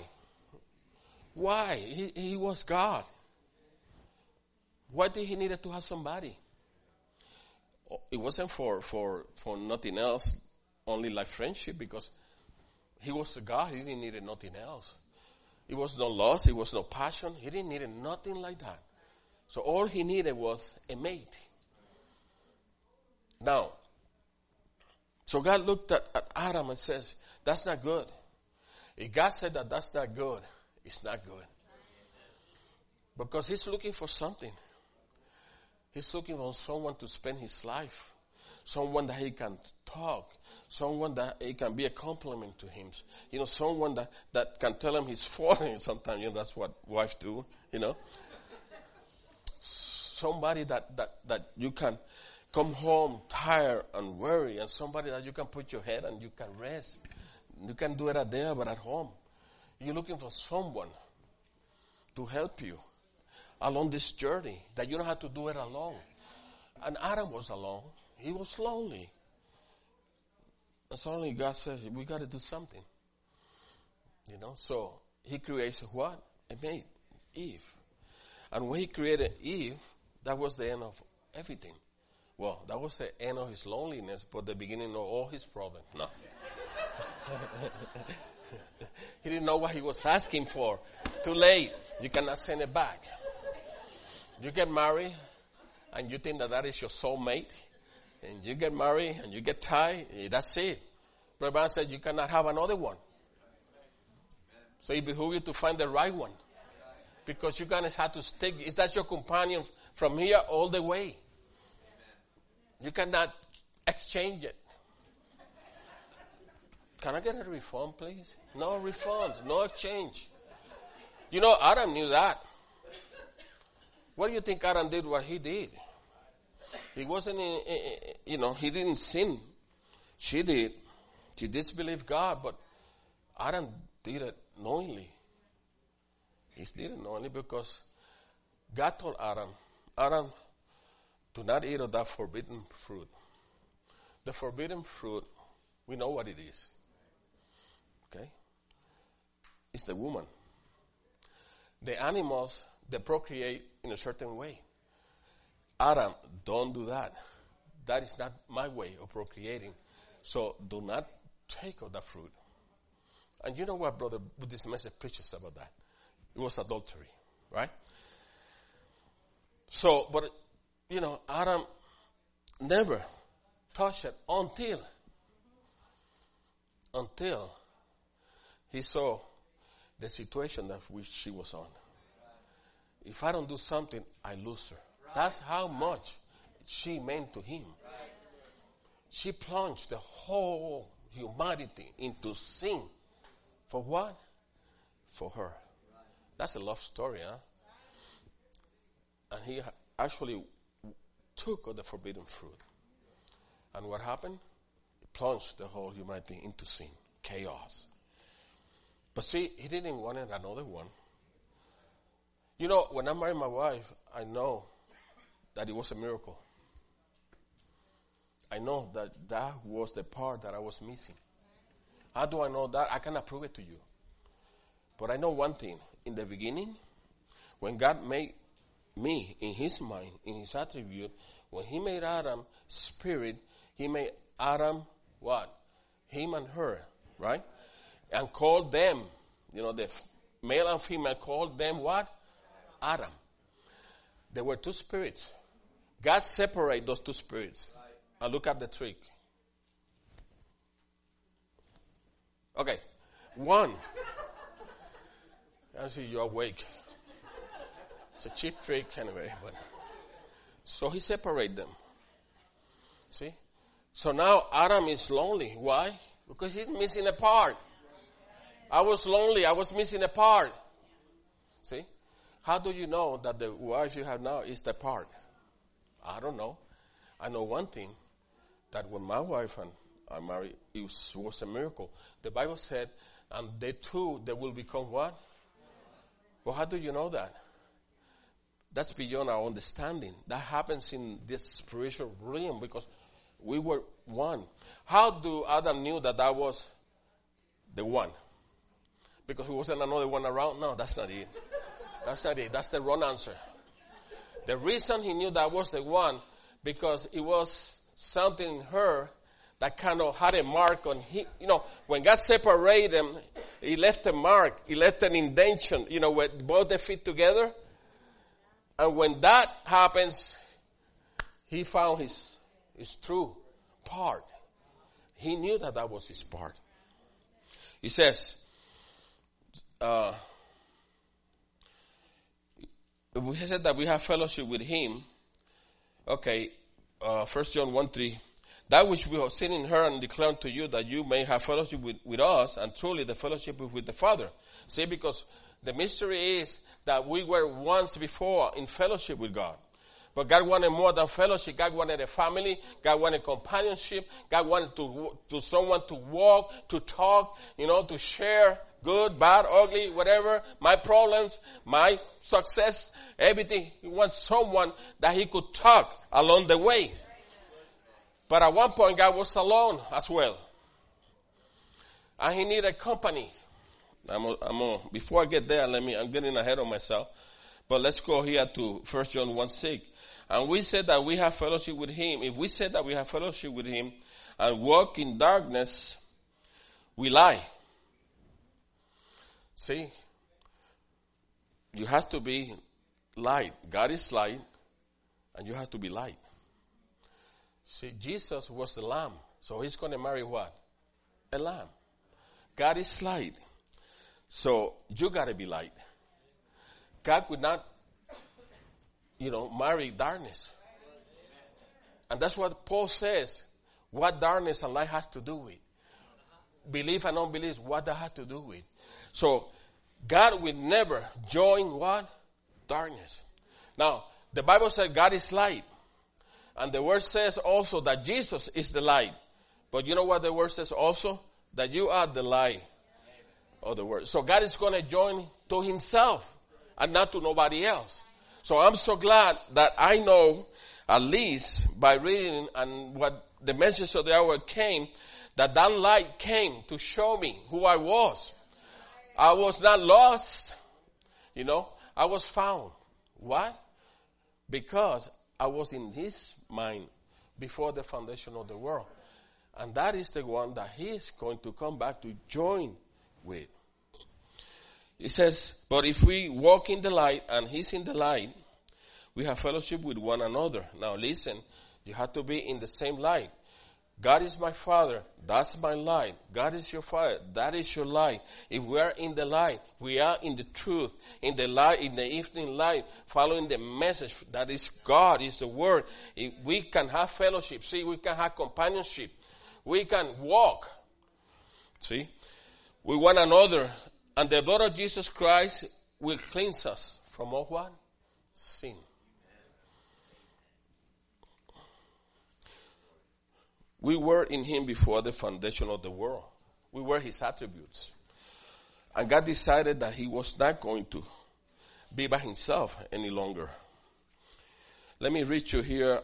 He was God. Why did he need to have somebody? It wasn't for nothing else, only like friendship, because he was God. He didn't need nothing else. It was no lust. It was no passion. He didn't need nothing like that. So all he needed was a mate. Now, so God looked at Adam and says, that's not good. If God said that that's not good, it's not good. Because he's looking for something. He's looking for someone to spend his life. Someone that he can talk. Someone that he can be a compliment to him. Someone that can tell him he's falling sometimes. That's what wives do, Somebody that you can come home tired and worried, and somebody that you can put your head and you can rest. You can do it out there, but at home. You're looking for someone to help you along this journey, that you don't have to do it alone. And Adam was alone. He was lonely. And suddenly God says, we got to do something. So he creates what? A mate, Eve. And when he created Eve, that was the end of everything. Well, that was the end of his loneliness, but the beginning of all his problems. No. He didn't know what he was asking for. Too late. You cannot send it back. You get married, and you think that is your soulmate, and you get married, and you get tied, that's it. Brother said you cannot have another one. So it behooves you to find the right one. Because you're going to have to stick. Is that your companion from here all the way? You cannot exchange it. Can I get a refund, please? No refund, no exchange. Adam knew that. What do you think Adam did what he did? He wasn't, he didn't sin. She did. She disbelieved God, but Adam did it knowingly. He did it knowingly because God told Adam, do not eat of that forbidden fruit. The forbidden fruit, we know what it is. Okay? It's the woman. The animals, they procreate in a certain way. Adam, don't do that. That is not my way of procreating. So do not take of that fruit. And you know what, brother, this message preaches about that. It was adultery, right? So, but, Adam never touched it until he saw the situation that which she was on. If I don't do something, I lose her. That's how much she meant to him. She plunged the whole humanity into sin. For what? For her. That's a love story, huh? And he actually took of the forbidden fruit. And what happened? He plunged the whole humanity into sin, chaos. But see, he didn't want another one. You know, when I married my wife, I know that it was a miracle. I know that that was the part that I was missing. How do I know that? I cannot prove it to you. But I know one thing. In the beginning, when God made me in his mind, in his attribute, when he made Adam spirit, he made Adam what? Him and her, right? And called them, the male and female, called them what? Adam. There were two spirits. God separated those two spirits. And look at the trick. Okay. One. I see you're awake. It's a cheap trick anyway. But. So he separated them. See? So now Adam is lonely. Why? Because he's missing a part. I was lonely. I was missing a part. See? How do you know that the wife you have now is the part? I don't know. I know one thing. That when my wife and I married, it was a miracle. The Bible said, and they will become what? Well, how do you know that? That's beyond our understanding. That happens in this spiritual realm because we were one. How do Adam knew that was the one? Because there wasn't another one around? No, that's not it. That's not it. That's the wrong answer. The reason he knew that was the one, because it was something in her that kind of had a mark on him. When God separated them, he left a mark. He left an indentation, with both their feet together. And when that happens, he found his true part. He knew that was his part. He says, if we said that we have fellowship with him, okay, 1 John 1:3, that which we have seen in her and declared to you, that you may have fellowship with us, and truly the fellowship with the Father. See, because the mystery is that we were once before in fellowship with God. But God wanted more than fellowship. God wanted a family. God wanted companionship. God wanted to someone to walk, to talk, to share good, bad, ugly, whatever, my problems, my success, everything. He wants someone that he could talk along the way. But at one point, God was alone as well. And he needed company. Before I get there, I'm getting ahead of myself. But let's go here to 1 John 1:6. And we said that we have fellowship with him. If we said that we have fellowship with him and walk in darkness, we lie. See, you have to be light. God is light, and you have to be light. See, Jesus was the lamb, so he's going to marry what? A lamb. God is light, so you got to be light. God would not, marry darkness. And that's what Paul says, what darkness and light has to do with. Belief and unbelief, what that has to do with. So, God will never join what? Darkness. Now, the Bible says God is light. And the word says also that Jesus is the light. But you know what the word says also? That you are the light of the word. So God is going to join to himself and not to nobody else. So I'm so glad that I know, at least by reading and what the message of the hour came, that light came to show me who I was. I was not lost, I was found. Why? Because I was in his mind before the foundation of the world. And that is the one that he is going to come back to join with. It says, but if we walk in the light and he's in the light, we have fellowship with one another. Now listen, you have to be in the same light. God is my Father. That's my light. God is your Father. That is your light. If we are in the light, we are in the truth, in the light, in the evening light, following the message that is God, is the Word. If we can have fellowship. See, we can have companionship. We can walk. See, with one another. And the blood of Jesus Christ will cleanse us from all what? Sin. We were in Him before the foundation of the world. We were His attributes. And God decided that He was not going to be by Himself any longer. Let me read you here.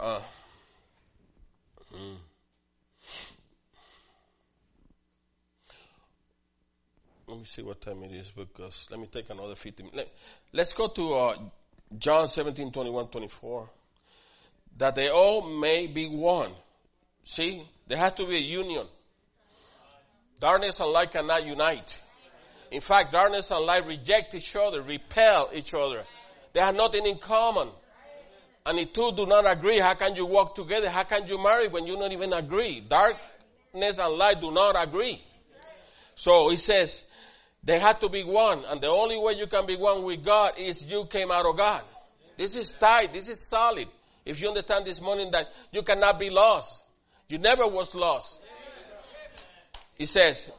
Let me see what time it is, because let me take another 15 minutes. Let's go to John 17, 21, 24. That they all may be one. See, there has to be a union. Darkness and light cannot unite. In fact, darkness and light reject each other, repel each other. They have nothing in common. And if two do not agree, how can you walk together? How can you marry when you don't even agree? Darkness and light do not agree. So he says, they have to be one. And the only way you can be one with God is you came out of God. This is tight. This is solid. If you understand this morning that you cannot be lost. You never was lost. He says,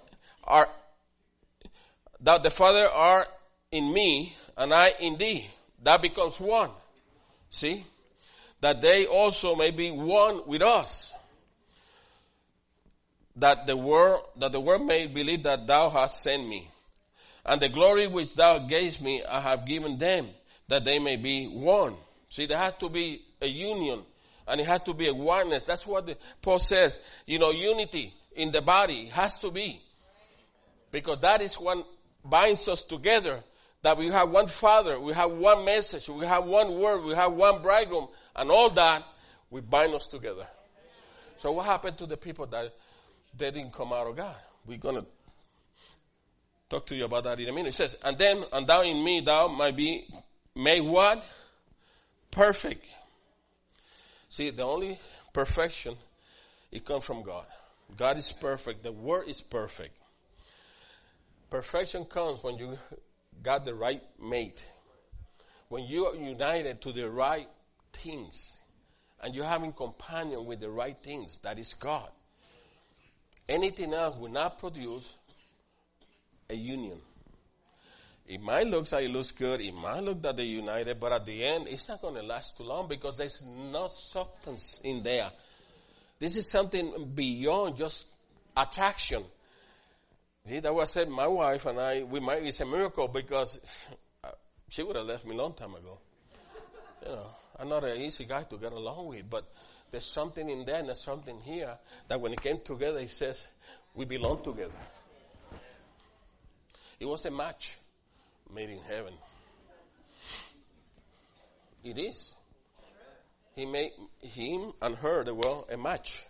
that the Father are in me and I in thee. That becomes one. See? That they also may be one with us. That the world may believe that thou hast sent me. And the glory which thou gavest me, I have given them, that they may be one. See, there has to be a union, and it has to be a oneness. That's what Paul says. Unity in the body has to be. Because that is what binds us together. That we have one Father, we have one message, we have one word, we have one bridegroom, and all that, we bind us together. So what happened to the people that they didn't come out of God? We're going to talk to you about that in a minute. It says, and thou in me, thou might be made what? Perfect. See, the only perfection, it comes from God. God is perfect. The Word is perfect. Perfection comes when you got the right mate. When you are united to the right things. And you're having companion with the right things. That is God. Anything else will not produce a union. It might look like it looks good. It might look that they're united. But at the end, it's not going to last too long because there's no substance in there. This is something beyond just attraction. See, that was said, my wife and I, it's a miracle because she would have left me a long time ago. I'm not an easy guy to get along with, but there's something in there and there's something here that when it came together, he says, we belong together. It was a match made in heaven. It is. He made him and her, a match.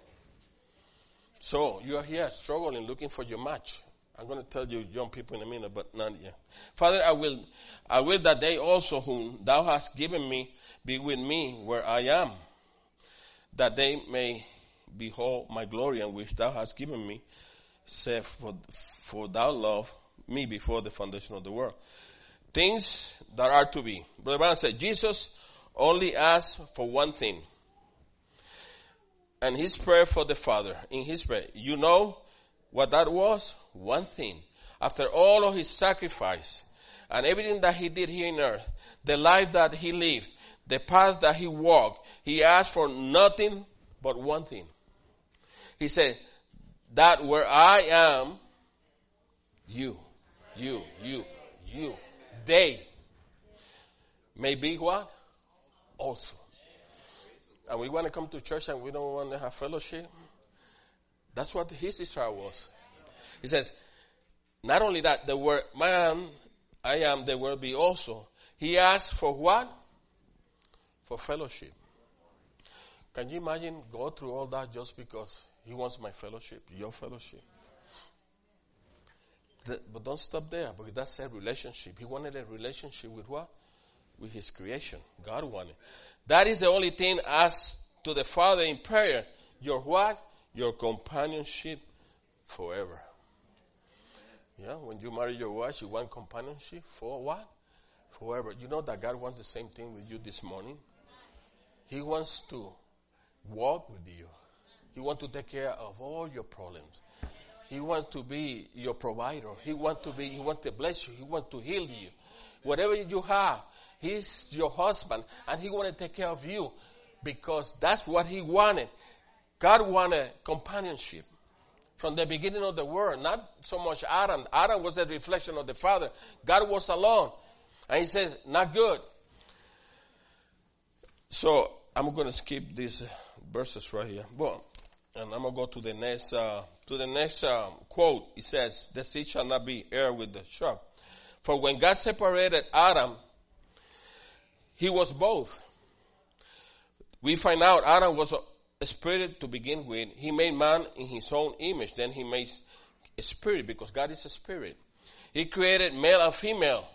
So you are here struggling, looking for your match. I'm going to tell you young people in a minute, but not yet. Father, I will that they also whom thou hast given me be with me where I am, that they may behold my glory in which thou hast given me, save for thou love me before the foundation of the world. Things that are to be. Brother Brown said, Jesus only asked for one thing. And his prayer for the Father, in his prayer, you know what that was? One thing. After all of his sacrifice and everything that he did here on earth, the life that he lived, the path that he walked, he asked for nothing but one thing. He said, that where I am, you, they may be what? Also. And we want to come to church and we don't want to have fellowship. That's what his desire was. He says, not only that, the word I am, there will be also. He asked for what? For fellowship. Can you imagine go through all that just because he wants my fellowship, your fellowship? But don't stop there, because that's a relationship. He wanted a relationship with what? With his creation. God wanted. That is the only thing asked to the Father in prayer. Your what? your companionship forever. Yeah, when you marry your wife, you want companionship for what? Forever. You know that God wants the same thing with you this morning? He wants to walk with you. He wants to take care of all your problems. He wants to be your provider. He wants to bless you. He wants to heal you. Whatever you have, He's your husband, and He wants to take care of you because that's what He wanted. God wanted companionship from the beginning of the world, not so much Adam. Adam was a reflection of the Father. God was alone. And He says, not good. So I'm going to skip these verses right here. And I'm going to go to the next quote. It says, the seed shall not be heir with the sharp. For when God separated Adam, he was both. We find out Adam was a spirit to begin with. He made man in His own image. Then He made a spirit because God is a spirit. He created male and female,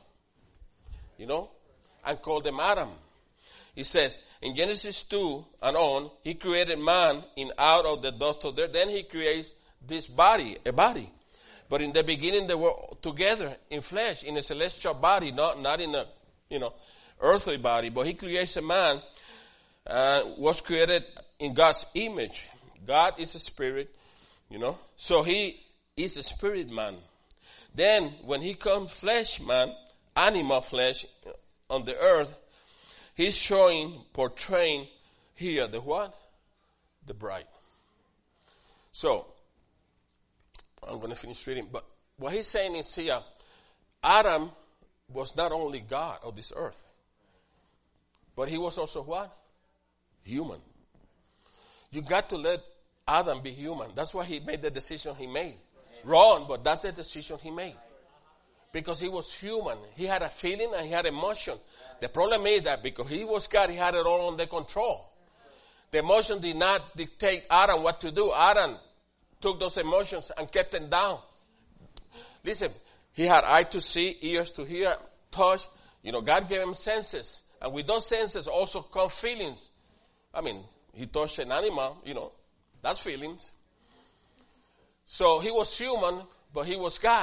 and called them Adam. He says, in Genesis 2 and on, He created man out of the dust of the earth. Then He creates this body, a body. But in the beginning they were together in flesh, in a celestial body, not in a, earthly body. But He creates a man, was created in God's image. God is a spirit, So He is a spirit man. Then when He comes flesh man, animal flesh on the earth, He's portraying here the what? The bride. So, I'm going to finish reading. But what He's saying is here, Adam was not only God of this earth, but he was also what? Human. You got to let Adam be human. That's why he made the decision he made. Wrong, but that's the decision he made. Because he was human. He had a feeling and he had emotion. The problem is that because he was God, he had it all under control. The emotion did not dictate Adam what to do. Adam took those emotions and kept them down. Listen, he had eyes to see, ears to hear, touch. God gave him senses. And with those senses also come feelings. I mean, he touched an animal, that's feelings. So he was human, but he was God.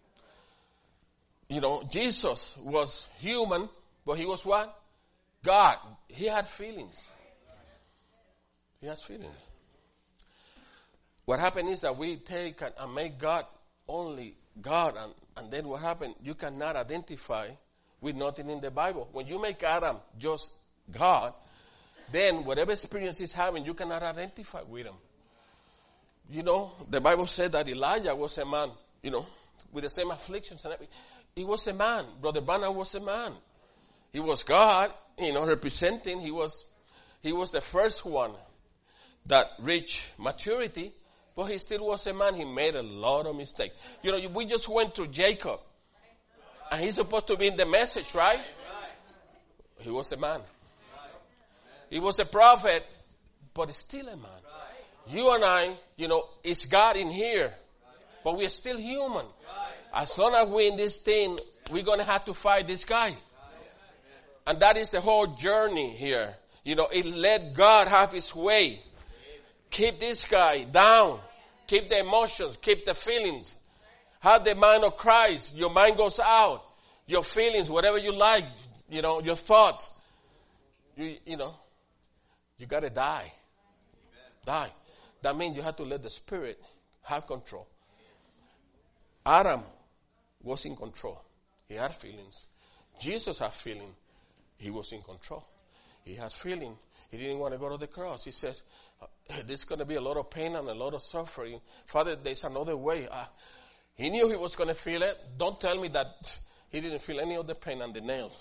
Jesus was human, but he was what? God. He had feelings. He has feelings. What happened is that we take and make God only God, and then what happened? You cannot identify with nothing in the Bible. When you make Adam just God, then whatever experience he's having, you cannot identify with him. The Bible said that Elijah was a man, with the same afflictions and everything. He was a man. Brother Branham was a man. He was God, representing. He was the first one that reached maturity, but he still was a man. He made a lot of mistakes. We just went through Jacob, and he's supposed to be in the message, right? He was a man. He was a prophet, but still a man. You and I, it's God in here, but we're still human. As long as we're in this thing, we're going to have to fight this guy. And that is the whole journey here. Let God have His way. Keep this guy down. Keep the emotions. Keep the feelings. Have the mind of Christ. Your mind goes out. Your feelings, whatever you like, your thoughts. You got to die. Die. That means you have to let the Spirit have control. Adam was in control. He had feelings. Jesus had feeling. He was in control. He had feeling. He didn't want to go to the cross. He says, there's going to be a lot of pain and a lot of suffering. Father, there's another way. He knew he was going to feel it. Don't tell me that he didn't feel any of the pain and the nails.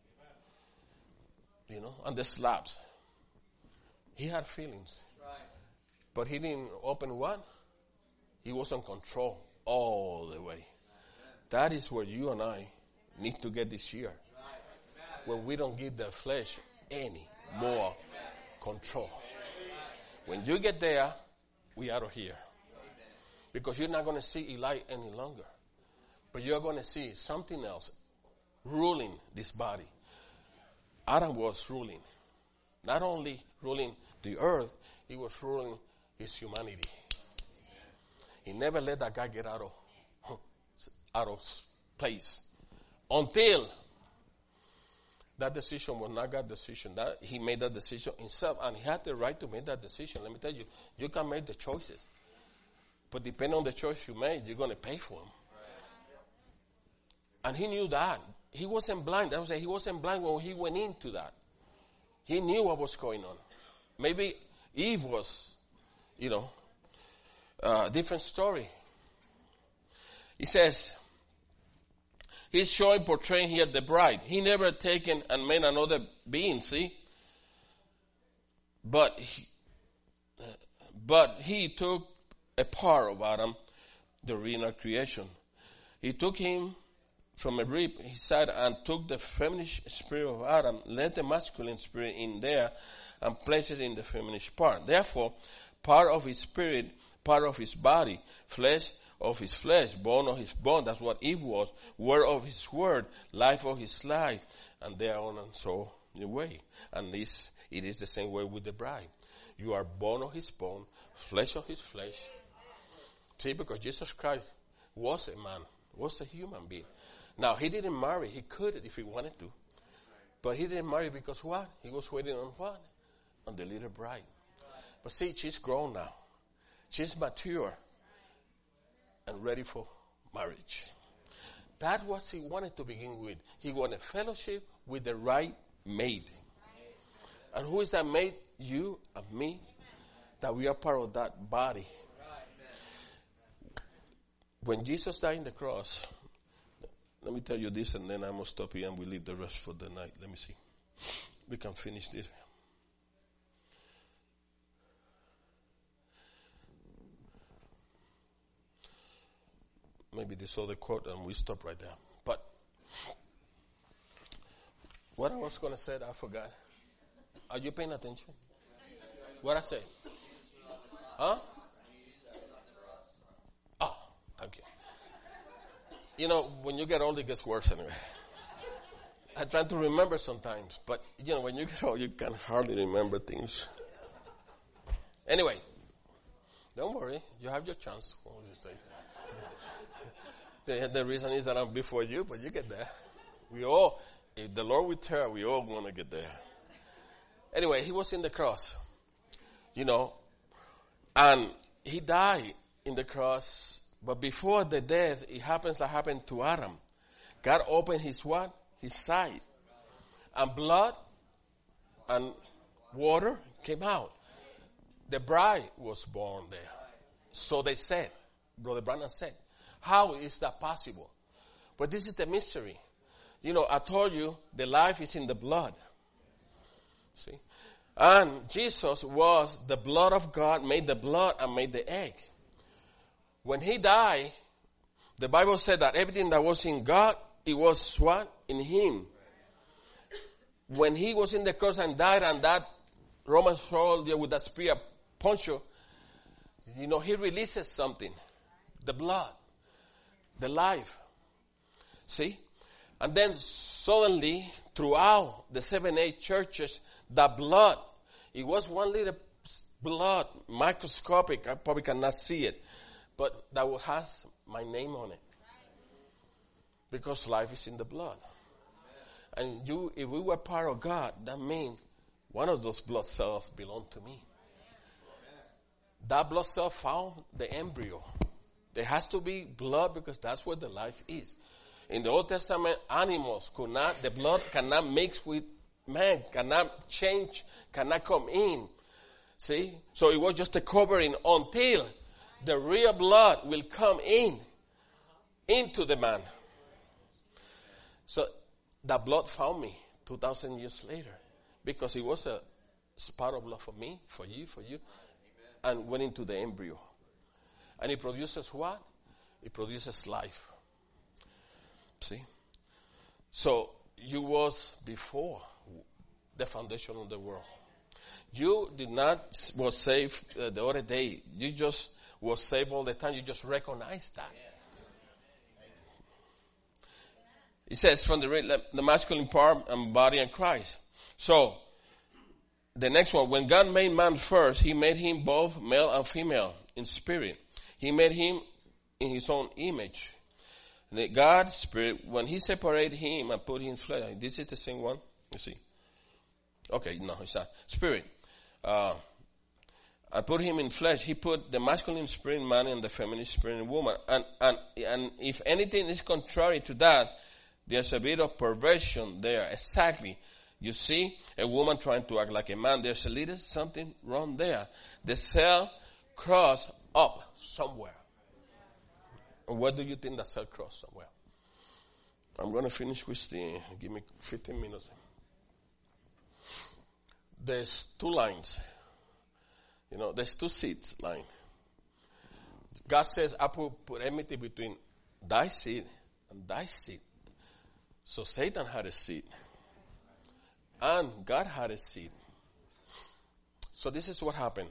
And the slabs. He had feelings. But he didn't open what? He was in control all the way. That is where you and I need to get this year. When we don't give the flesh any more control. When you get there, we out of here. Because you're not going to see Eli any longer. But you're going to see something else ruling this body. Adam was ruling. Not only ruling the earth, he was ruling his humanity. He never let that guy get out of place until that decision was not God's decision. That he made that decision himself, and he had the right to make that decision. Let me tell you, you can make the choices, but depending on the choice you made, you're going to pay for them. And he knew that. He wasn't blind. I would say he wasn't blind when he went into that. He knew what was going on. Maybe Eve was, a different story. He says, he's portraying here the bride. He never taken and made another being, see? But he took a part of Adam, the original creation. He took him from a rib, he said, and took the feminine spirit of Adam, left the masculine spirit in there, and placed it in the feminine part. Therefore, part of his spirit, part of his body, flesh of his flesh, bone of his bone, that's what Eve was, word of his word, life of his life, and thereon and so the way. And it is the same way with the bride. You are bone of his bone, flesh of his flesh. See, because Jesus Christ was a man, was a human being. Now, he didn't marry. He could if he wanted to. But he didn't marry because what? He was waiting on what? On the little bride. But see, she's grown now. She's mature and ready for marriage. That was he wanted to begin with. He wanted fellowship with the right mate. And who is that mate? You and me. That we are part of that body. When Jesus died on the cross, let me tell you this, and then I'm going to stop here and we leave the rest for the night. Let me see. We can finish this. Maybe this other quote and we stop right there. But what I was going to say, I forgot. Are you paying attention? What I say? Huh? Oh, thank you. When you get old, it gets worse anyway. I try to remember sometimes, but, when you get old, you can hardly remember things. Anyway, don't worry. You have your chance. The reason is that I'm before you, but you get there. We all, if the Lord will tarry, we all want to get there. Anyway, he was in the cross, and he died in the cross. But before the death, it happens that happened to Adam. God opened his what? His side. And blood and water came out. The bride was born there. So they said, Brother Branham said, how is that possible? But this is the mystery. I told you the life is in the blood. See? And Jesus was the blood of God, made the blood and made the egg. When he died, the Bible said that everything that was in God, it was what? In him. When he was in the cross and died, and that Roman soldier with that spear poncho, he releases something. The blood. The life. See? And then suddenly, throughout the 7-8 churches, the blood, it was one little blood, microscopic, I probably cannot see it. But that has my name on it. Because life is in the blood. And if we were part of God, that means one of those blood cells belonged to me. That blood cell found the embryo. There has to be blood because that's where the life is. In the Old Testament, animals the blood cannot mix with man, cannot change, cannot come in. See? So it was just a covering until the real blood will come into the man. So that blood found me 2,000 years later because it was a spot of blood for me, for you, and went into the embryo. And it produces what? It produces life. See? So you was before the foundation of the world. You was saved the other day. You just was saved all the time. You just recognize that. It says from the masculine part and body and Christ. So the next one, when God made man first, he made him both male and female in spirit. He made him in his own image. God, spirit, when he separated him and put him in flesh, this is the same one, you see. Okay, no, it's not. Spirit. I put him in flesh. He put the masculine spirit in man and the feminine spirit in woman. And if anything is contrary to that, there's a bit of perversion there. Exactly. You see a woman trying to act like a man. There's a little something wrong there. The cell crossed up somewhere. And where do you think the cell crossed somewhere? I'm going to finish with give me 15 minutes. There's two lines. There's two seeds line. God says, I put enmity between thy seed and thy seed. So Satan had a seed. And God had a seed. So this is what happened.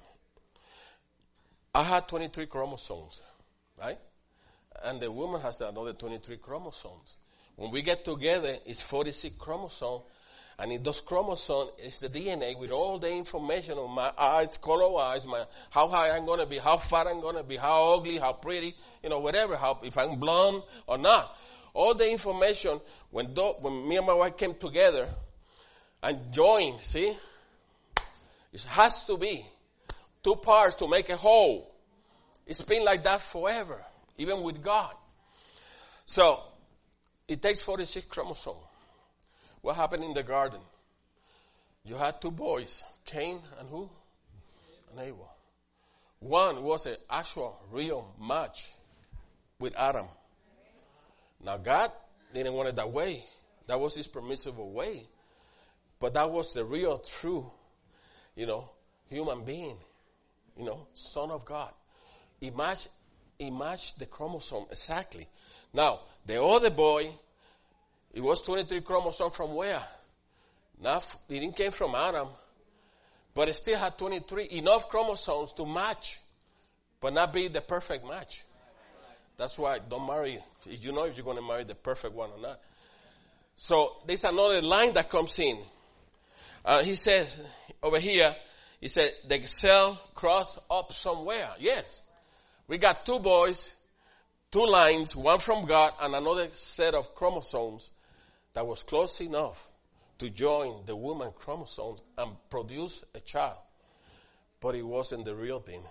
I had 23 chromosomes, right? And the woman has another 23 chromosomes. When we get together, it's 46 chromosomes. And in those chromosomes, it's the DNA with all the information on my eyes, color eyes, how high I'm going to be, how fat I'm going to be, how ugly, how pretty, whatever, if I'm blonde or not. All the information, when me and my wife came together and joined, see, it has to be two parts to make a whole. It's been like that forever, even with God. So, it takes 46 chromosomes. What happened in the garden? You had two boys, Cain and who? And Abel. One was an actual real match with Adam. Now God didn't want it that way. That was his permissible way. But that was the real, true, human being, Son of God. He matched the chromosome exactly. Now, the other boy, it was 23 chromosomes from where? Now, it didn't came from Adam, but it still had 23, enough chromosomes to match, but not be the perfect match. That's why don't marry, if you're going to marry the perfect one or not. So, there's another line that comes in. He says, over here, he said, the cell crossed up somewhere. Yes. We got two boys, two lines, one from God and another set of chromosomes that was close enough to join the woman chromosomes and produce a child. But it wasn't the real thing.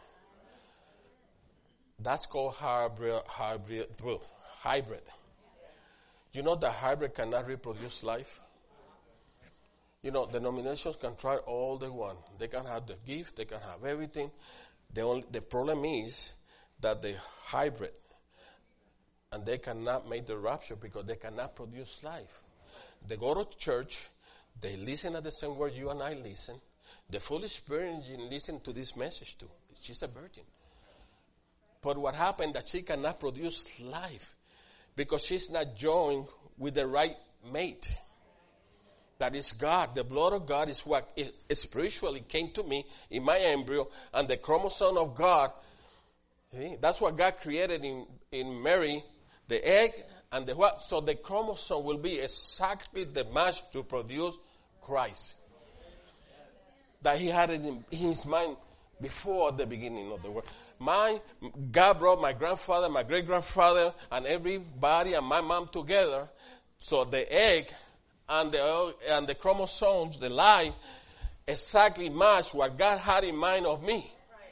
That's called hybrid. You know that hybrid cannot reproduce life? Denominations can try all they want. They can have the gift, they can have everything. The problem is that the hybrid, and they cannot make the rapture because they cannot produce life. They go to church, they listen at the same word you and I listen. The Holy Spirit listen to this message too. She's a virgin. But what happened that she cannot produce life because she's not joined with the right mate. That is God. The blood of God is what spiritually came to me in my embryo, and the chromosome of God. That's what God created in Mary, the egg and the what. So the chromosome will be exactly the match to produce Christ. That he had it in his mind before the beginning of the world. God brought my grandfather, my great-grandfather, and everybody and my mom together. So the egg and the chromosomes, the life, exactly match what God had in mind of me.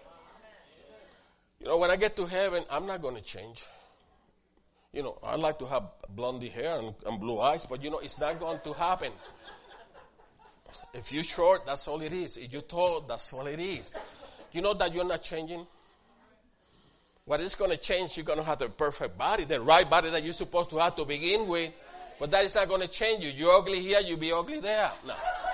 When I get to heaven, I'm not going to change. I like to have blondie hair and blue eyes, but it's not going to happen. If you're short, that's all it is. If you're tall, that's all it is. You know that you're not changing? What is going to change, you're going to have the perfect body, the right body that you're supposed to have to begin with. But that is not going to change you. You're ugly here, you'll be ugly there. No.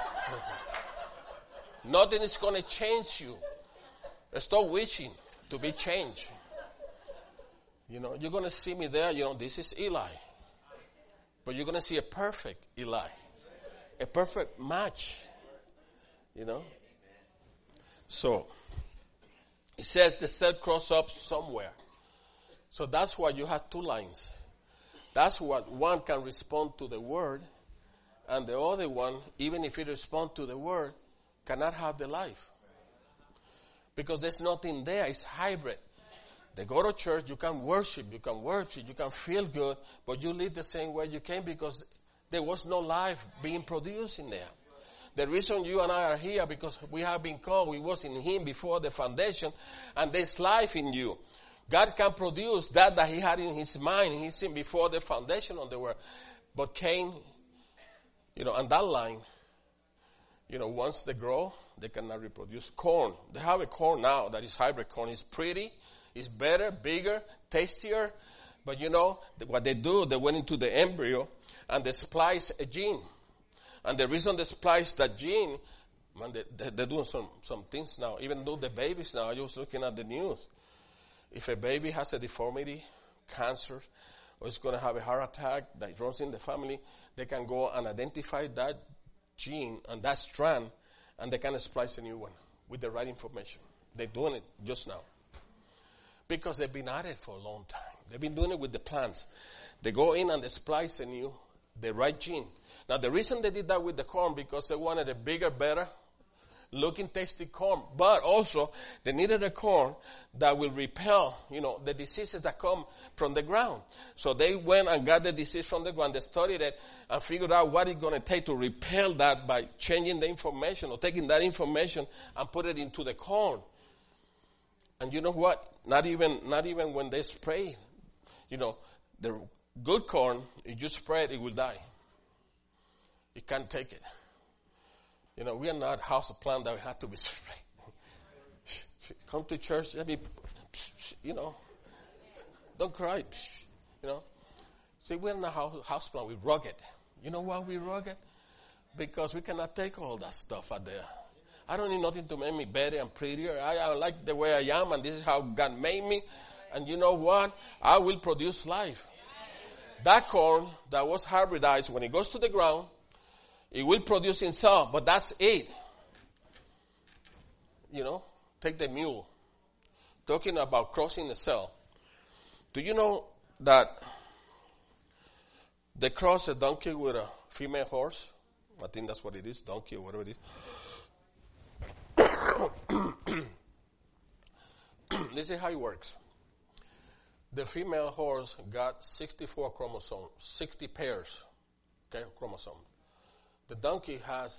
Nothing is going to change you. Stop wishing to be changed. You're going to see me there, this is Eli. But you're going to see a perfect Eli. A perfect match. So, it says the cell cross up somewhere. So that's why you have two lines. That's what one can respond to the word, and the other one, even if it responds to the word, cannot have the life. Because there's nothing there. It's hybrid. They go to church, you can worship, you can feel good, but you live the same way you came because there was no life being produced in there. The reason you and I are here because we have been called, we was in Him before the foundation, and there's life in you. God can produce that He had in His mind, He's seen before the foundation of the world. But Cain, and that line, once they grow, they cannot reproduce. Corn, they have a corn now that is hybrid corn. It's pretty, it's better, bigger, tastier. But what they do, they went into the embryo and they splice a gene. And the reason they splice that gene, man, they're doing some things now. Even though the babies now, I was looking at the news. If a baby has a deformity, cancer, or is going to have a heart attack that runs in the family, they can go and identify that gene and that strand, and they can splice a new one with the right information. They're doing it just now. Because they've been at it for a long time. They've been doing it with the plants. They go in and they splice the right gene. Now the reason they did that with the corn, because they wanted a bigger, better looking, tasty corn. But also, they needed a corn that will repel, the diseases that come from the ground. So they went and got the disease from the ground. They studied it and figured out what it's going to take to repel that by changing the information or taking that information and put it into the corn. And you know what? Not even when they spray, the good corn, if you spray it will die. You can't take it. We are not a house of plant that we have to be sprayed. Come to church, don't cry, See, we're not a house plant, we rugged. You know why we rugged? Because we cannot take all that stuff out there. I don't need nothing to make me better and prettier. I like the way I am, and this is how God made me. And you know what? I will produce life. That corn that was hybridized, when it goes to the ground, it will produce itself, but that's it. Take the mule. Talking about crossing the cell. Do you know that they cross a donkey with a female horse? I think that's what it is, donkey or whatever it is. This is how it works. The female horse got 64 chromosomes, 60 pairs, chromosomes. The donkey has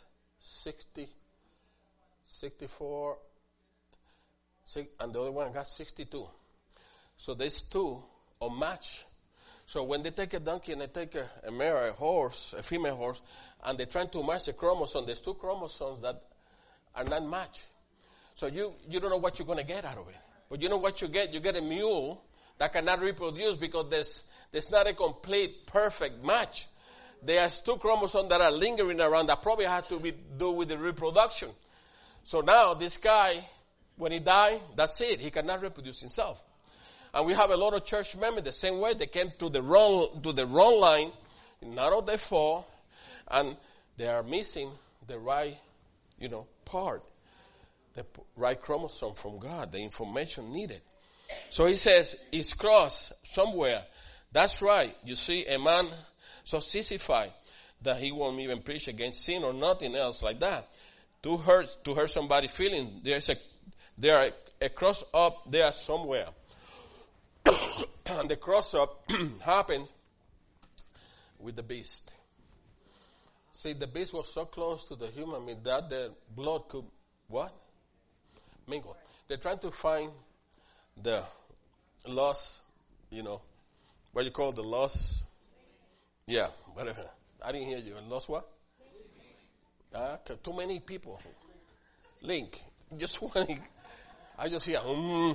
64, and the other one got 62. So these two are matched. So when they take a donkey and they take a mare, a horse, a female horse, and they're trying to match the chromosome, there's two chromosomes that are not matched. So you don't know what you're going to get out of it. But you know what you get? You get a mule that cannot reproduce because there's not a complete, perfect match. There's two chromosomes that are lingering around that probably have to do with the reproduction. So now this guy, when he died, that's it. He cannot reproduce himself. And we have a lot of church members the same way. They came to the wrong line. Now they fall, and they are missing the right, part, the right chromosome from God, the information needed. So he says it's crossed somewhere. That's right. You see, a man so sissified that he won't even preach against sin or nothing else like that. To hurt somebody's feelings. There a cross up there somewhere. And the cross up happened with the beast. See, the beast was so close to the human being that the blood could what? Mingle. They're trying to find the lost, what you call the lost. Yeah, whatever. I didn't hear you. Lost what? Too many people. Link. Just one. I just hear,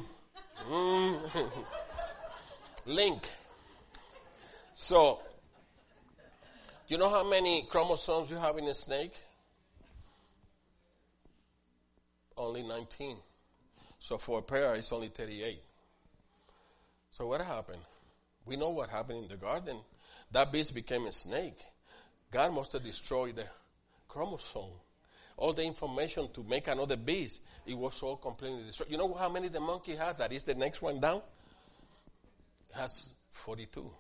Link. So, you know how many chromosomes you have in a snake? Only 19. So for a pair, it's only 38. So what happened? We know what happened in the garden. That beast became a snake. God must have destroyed the chromosome. All the information to make another beast, it was all completely destroyed. You know how many the monkey has? That is the next one down. It has 42.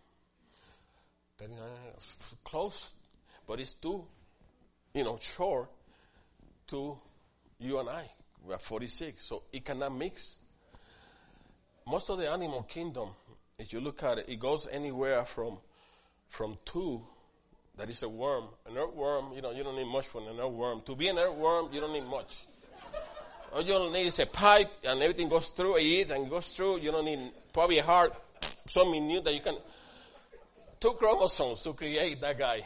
Close, but it's too, short to you and I, we are 46, so it cannot mix. Most of the animal kingdom, if you look at it, it goes anywhere from 2, that is a worm. An earthworm, you don't need much for an earthworm. To be an earthworm, you don't need much. All you need is a pipe, and everything goes through it, and goes through. You don't need probably a heart, so minute that you can. 2 chromosomes to create that guy.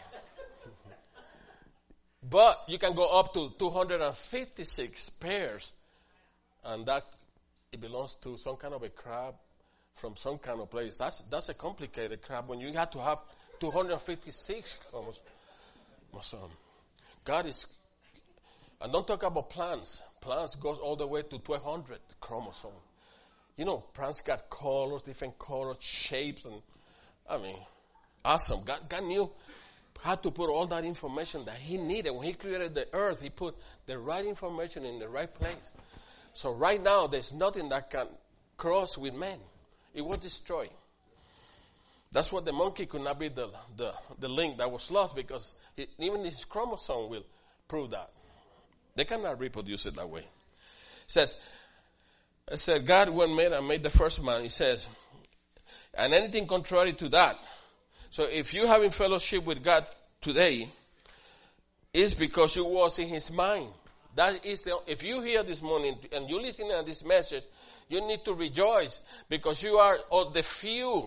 But you can go up to 256 pairs, and that it belongs to some kind of a crab from some kind of place. That's a complicated crab when you have to have 256 chromosomes. God is, and don't talk about plants. Plants goes all the way to 1,200 chromosomes. Plants got colors, different colors, shapes, and awesome. God knew how to put all that information that he needed. When he created the earth, he put the right information in the right place. So right now, there's nothing that can cross with man. It was destroyed. That's what the monkey could not be the link that was lost, because even his chromosome will prove that. They cannot reproduce it that way. It said, God, when made the first man, he says, and anything contrary to that. So if you're having fellowship with God today, it's because you was in his mind. That is if you hear this morning and you listen to this message, you need to rejoice because you are of the few.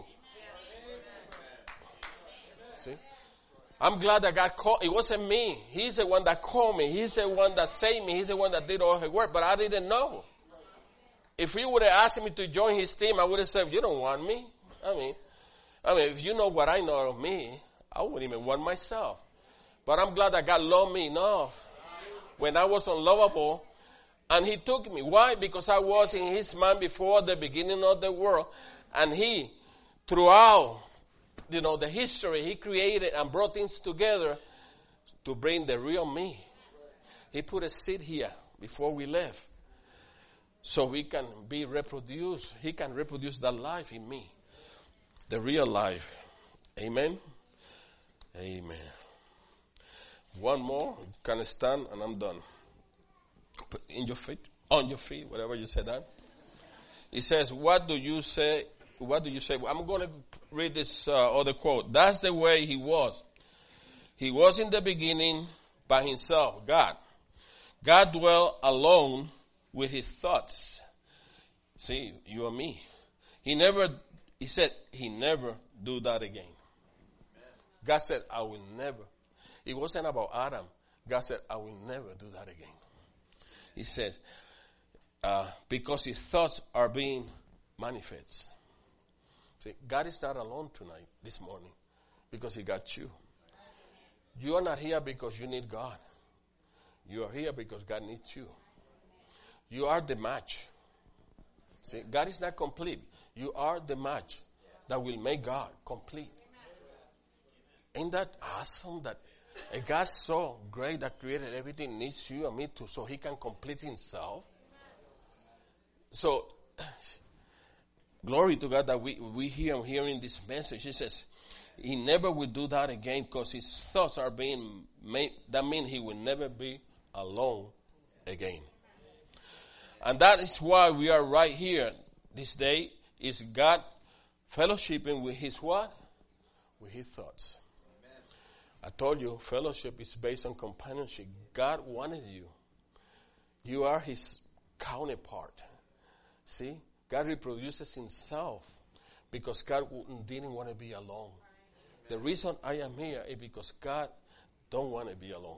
See? I'm glad that God called. It wasn't me. He's the one that called me. He's the one that saved me. He's the one that did all his work, but I didn't know. If he would have asked me to join his team, I would have said, you don't want me. If you know what I know of me, I wouldn't even want myself. But I'm glad that God loved me enough when I was unlovable, and he took me. Why? Because I was in his mind before the beginning of the world, and he, throughout, the history, he created and brought things together to bring the real me. He put a seed here before we left, so we can be reproduced. He can reproduce that life in me. The real life. Amen. Amen. One more. You can stand and I'm done. Put in your feet, on your feet, whatever you said that. It says, what do you say? What do you say? I'm going to read this other quote. That's the way he was. He was in the beginning by himself, God. God dwelt alone with his thoughts. See, you and me. He said he never do that again. God said, I will never. It wasn't about Adam. God said, I will never do that again. He says, because his thoughts are being manifest. See, God is not alone tonight, this morning, because he got you. You are not here because you need God. You are here because God needs you. You are the match. See, God is not complete. You are the match that will make God complete. Ain't that awesome that a God so great that created everything needs you and me too, so he can complete himself? So, glory to God that we hear him hearing this message. He says, he never will do that again because his thoughts are being made. That means he will never be alone again. And that is why we are right here this day, is God fellowshipping with his what? With his thoughts. Amen. I told you, fellowship is based on companionship. God wanted you. You are his counterpart. See? God reproduces himself because God didn't want to be alone. The reason I am here is because God don't want to be alone.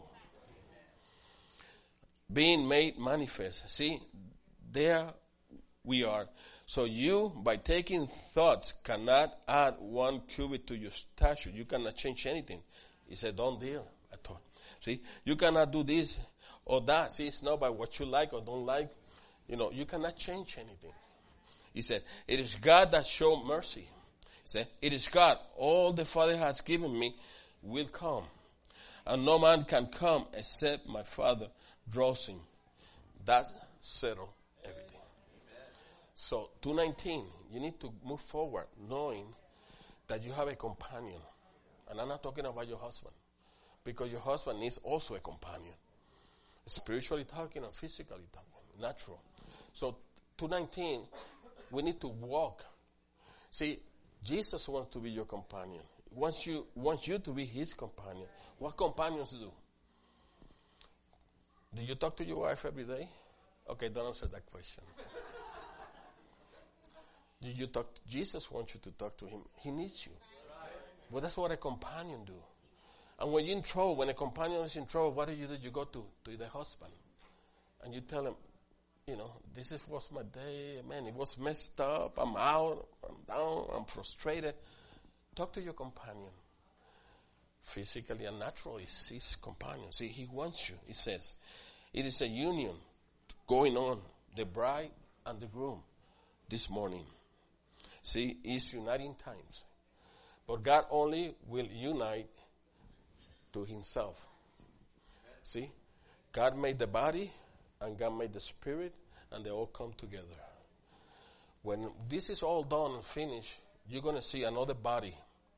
Being made manifest. See? There we are. So you, by taking thoughts, cannot add 1 cubit to your stature. You cannot change anything. He said, don't deal at all. See, you cannot do this or that. See, it's not by what you like or don't like. You cannot change anything. He said, it is God that showed mercy. He said, it is God. All the Father has given me will come. And no man can come except my Father draws him. That settled everything. So, 2:19, you need to move forward knowing that you have a companion. And I'm not talking about your husband, because your husband needs also a companion. spiritually talking and physically talking, natural. So 2:19, we need to walk. See, Jesus wants to be your companion. Wants you to be his companion. What companions do? Do you talk to your wife every day? Okay, don't answer that question. Do you talk? Jesus wants you to talk to him. He needs you. Well, that's what a companion do. And when you're in trouble, when a companion is in trouble, what do? You go to the husband. And you tell him, this was my day. Man, it was messed up. I'm out. I'm down. I'm frustrated. Talk to your companion. Physically and naturally, it's his companion. See, he wants you. He says, it is a union going on, the bride and the groom this morning. See, it's uniting times. But God only will unite to himself. See, God made the body and God made the spirit, and they all come together. When this is all done and finished, you're going to see another body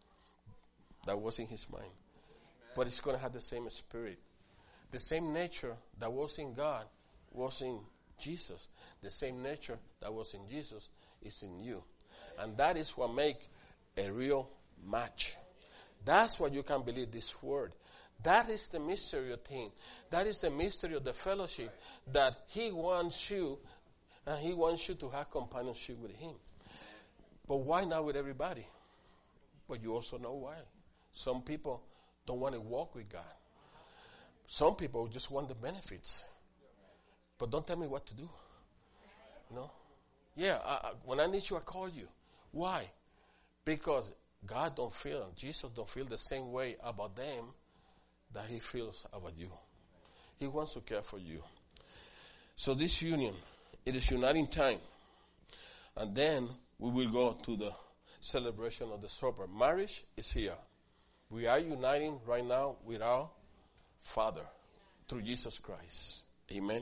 that was in his mind. But it's going to have the same spirit. The same nature that was in God was in Jesus. The same nature that was in Jesus is in you. And that is what makes a real match. That's what you can believe this word. That is the mystery of thing. That is the mystery of the fellowship, that he wants you, and he wants you to have companionship with him. But why not with everybody? But you also know why. Some people don't want to walk with God. Some people just want the benefits. But don't tell me what to do. No? Yeah, when I need you, I call you. Why? Because God don't feel, Jesus don't feel the same way about them that he feels about you. He wants to care for you. So this union, it is uniting time. And then we will go to the celebration of the supper. Marriage is here. We are uniting right now with our Father through Jesus Christ. Amen.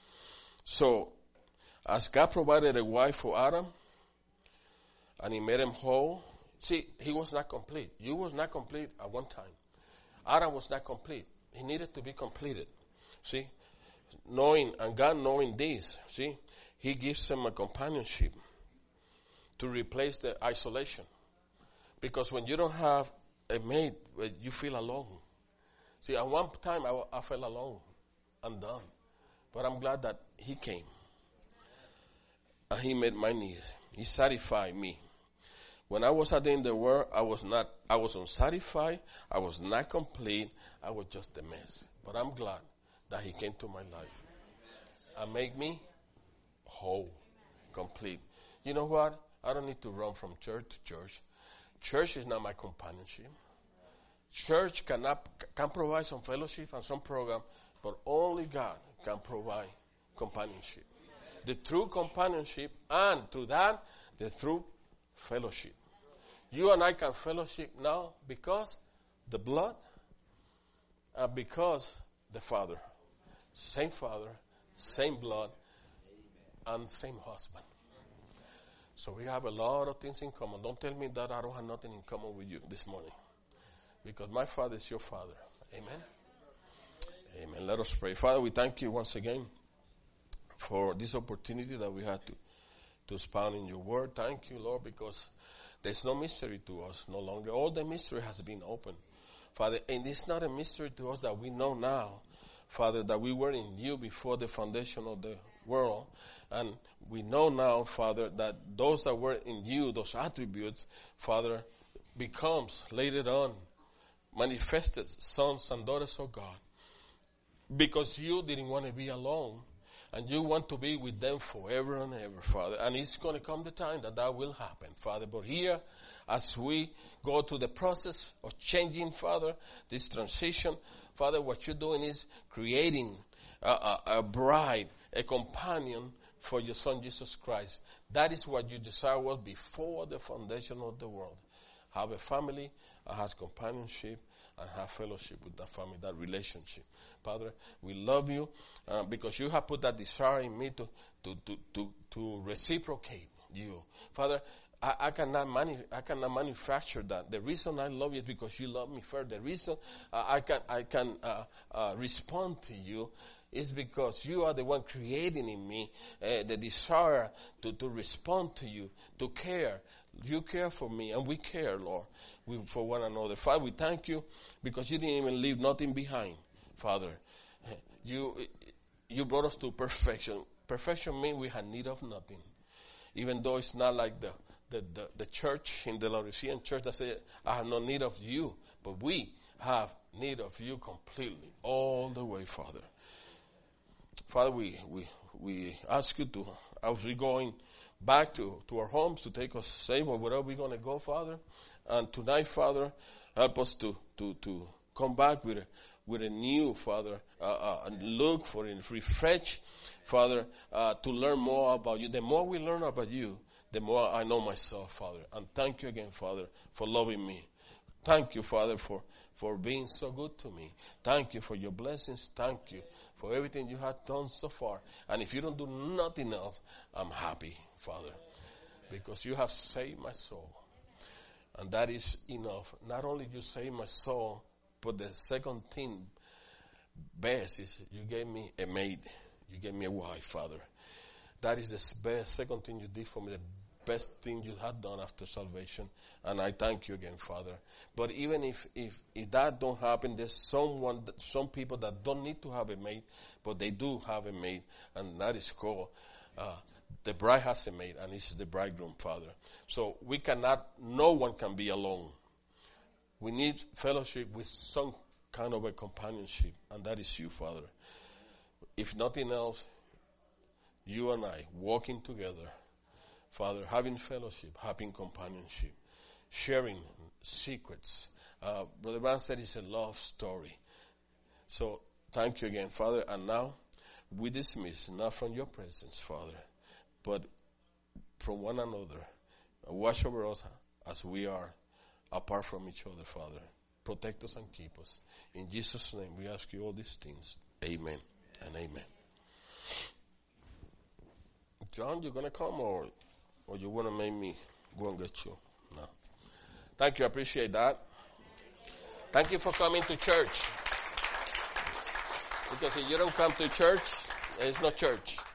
So, as God provided a wife for Adam, and he made him whole. See, he was not complete. You was not complete at one time. Adam was not complete. He needed to be completed. See, God knowing this, see, he gives him a companionship to replace the isolation. Because when you don't have a mate, you feel alone. See, at one time I felt alone and done. But I'm glad that he came. And he met my needs. He satisfied me. When I was at the end of the world, I was unsatisfied. I was not complete. I was just a mess. But I'm glad that he came to my life and make me whole, complete. You know what? I don't need to run from church to church. Church is not my companionship. Church can provide some fellowship and some program, but only God can provide companionship. The true companionship, and through that, the true fellowship. You and I can fellowship now because the blood and because the Father. Same Father, same blood, and same husband. So we have a lot of things in common. Don't tell me that I don't have nothing in common with you this morning. Because my Father is your Father. Amen. Amen. Let us pray. Father, we thank you once again for this opportunity that we had to expound in your word. Thank you, Lord, because there's no mystery to us no longer. All the mystery has been opened, Father. And it's not a mystery to us that we know now, Father, that we were in you before the foundation of the world. And we know now, Father, that those that were in you, those attributes, Father, becomes later on manifested sons and daughters of God. Because you didn't want to be alone. And you want to be with them forever and ever, Father. And it's going to come the time that will happen, Father. But here, as we go through the process of changing, Father, this transition, Father, what you're doing is creating a bride, a companion for your Son, Jesus Christ. That is what you desire was before the foundation of the world. Have a family that has companionship and have fellowship with that family, that relationship. Father, we love you because you have put that desire in me to reciprocate you. Father, I cannot manufacture that. The reason I love you is because you love me first. The reason I can respond to you It's because you are the one creating in me the desire to respond to you, to care. You care for me, and we care, Lord, for one another. Father, we thank you because you didn't even leave nothing behind, Father. You brought us to perfection. Perfection means we had need of nothing. Even though it's not like the church in the Laodicean church that said, I have no need of you. But we have need of you completely, all the way, Father. Father, we ask you to, as we're going back to our homes to take us safe or wherever we're going to go, Father. And tonight, Father, help us to come back with a new, Father, look for it, refresh, Father, to learn more about you. The more we learn about you, the more I know myself, Father. And thank you again, Father, for loving me. Thank you, Father, for being so good to me. Thank you for your blessings. Thank you for everything you have done so far. And if you don't do nothing else, I'm happy, Father, because you have saved my soul. And that is enough. Not only you saved my soul, but the second thing best is you gave me a maid. You gave me a wife, Father. That is the best, second thing you did for me, the best thing you had done after salvation. And I thank you again, Father. But even if that don't happen, there's some people that don't need to have a maid, but they do have a maid, and that is called, the bride has a maid, and it's the bridegroom, Father. So no one can be alone. We need fellowship with some kind of a companionship, and that is you, Father. If nothing else, you and I walking together, Father, having fellowship, having companionship, sharing secrets. Brother Brown said it's a love story. So thank you again, Father. And now we dismiss, not from your presence, Father, but from one another. Watch over us as we are apart from each other, Father. Protect us and keep us. In Jesus' name, we ask you all these things. Amen and amen. John, you going to come or you want to make me go and get you? No. Thank you. I appreciate that. Thank you for coming to church. Because if you don't come to church, there is no church.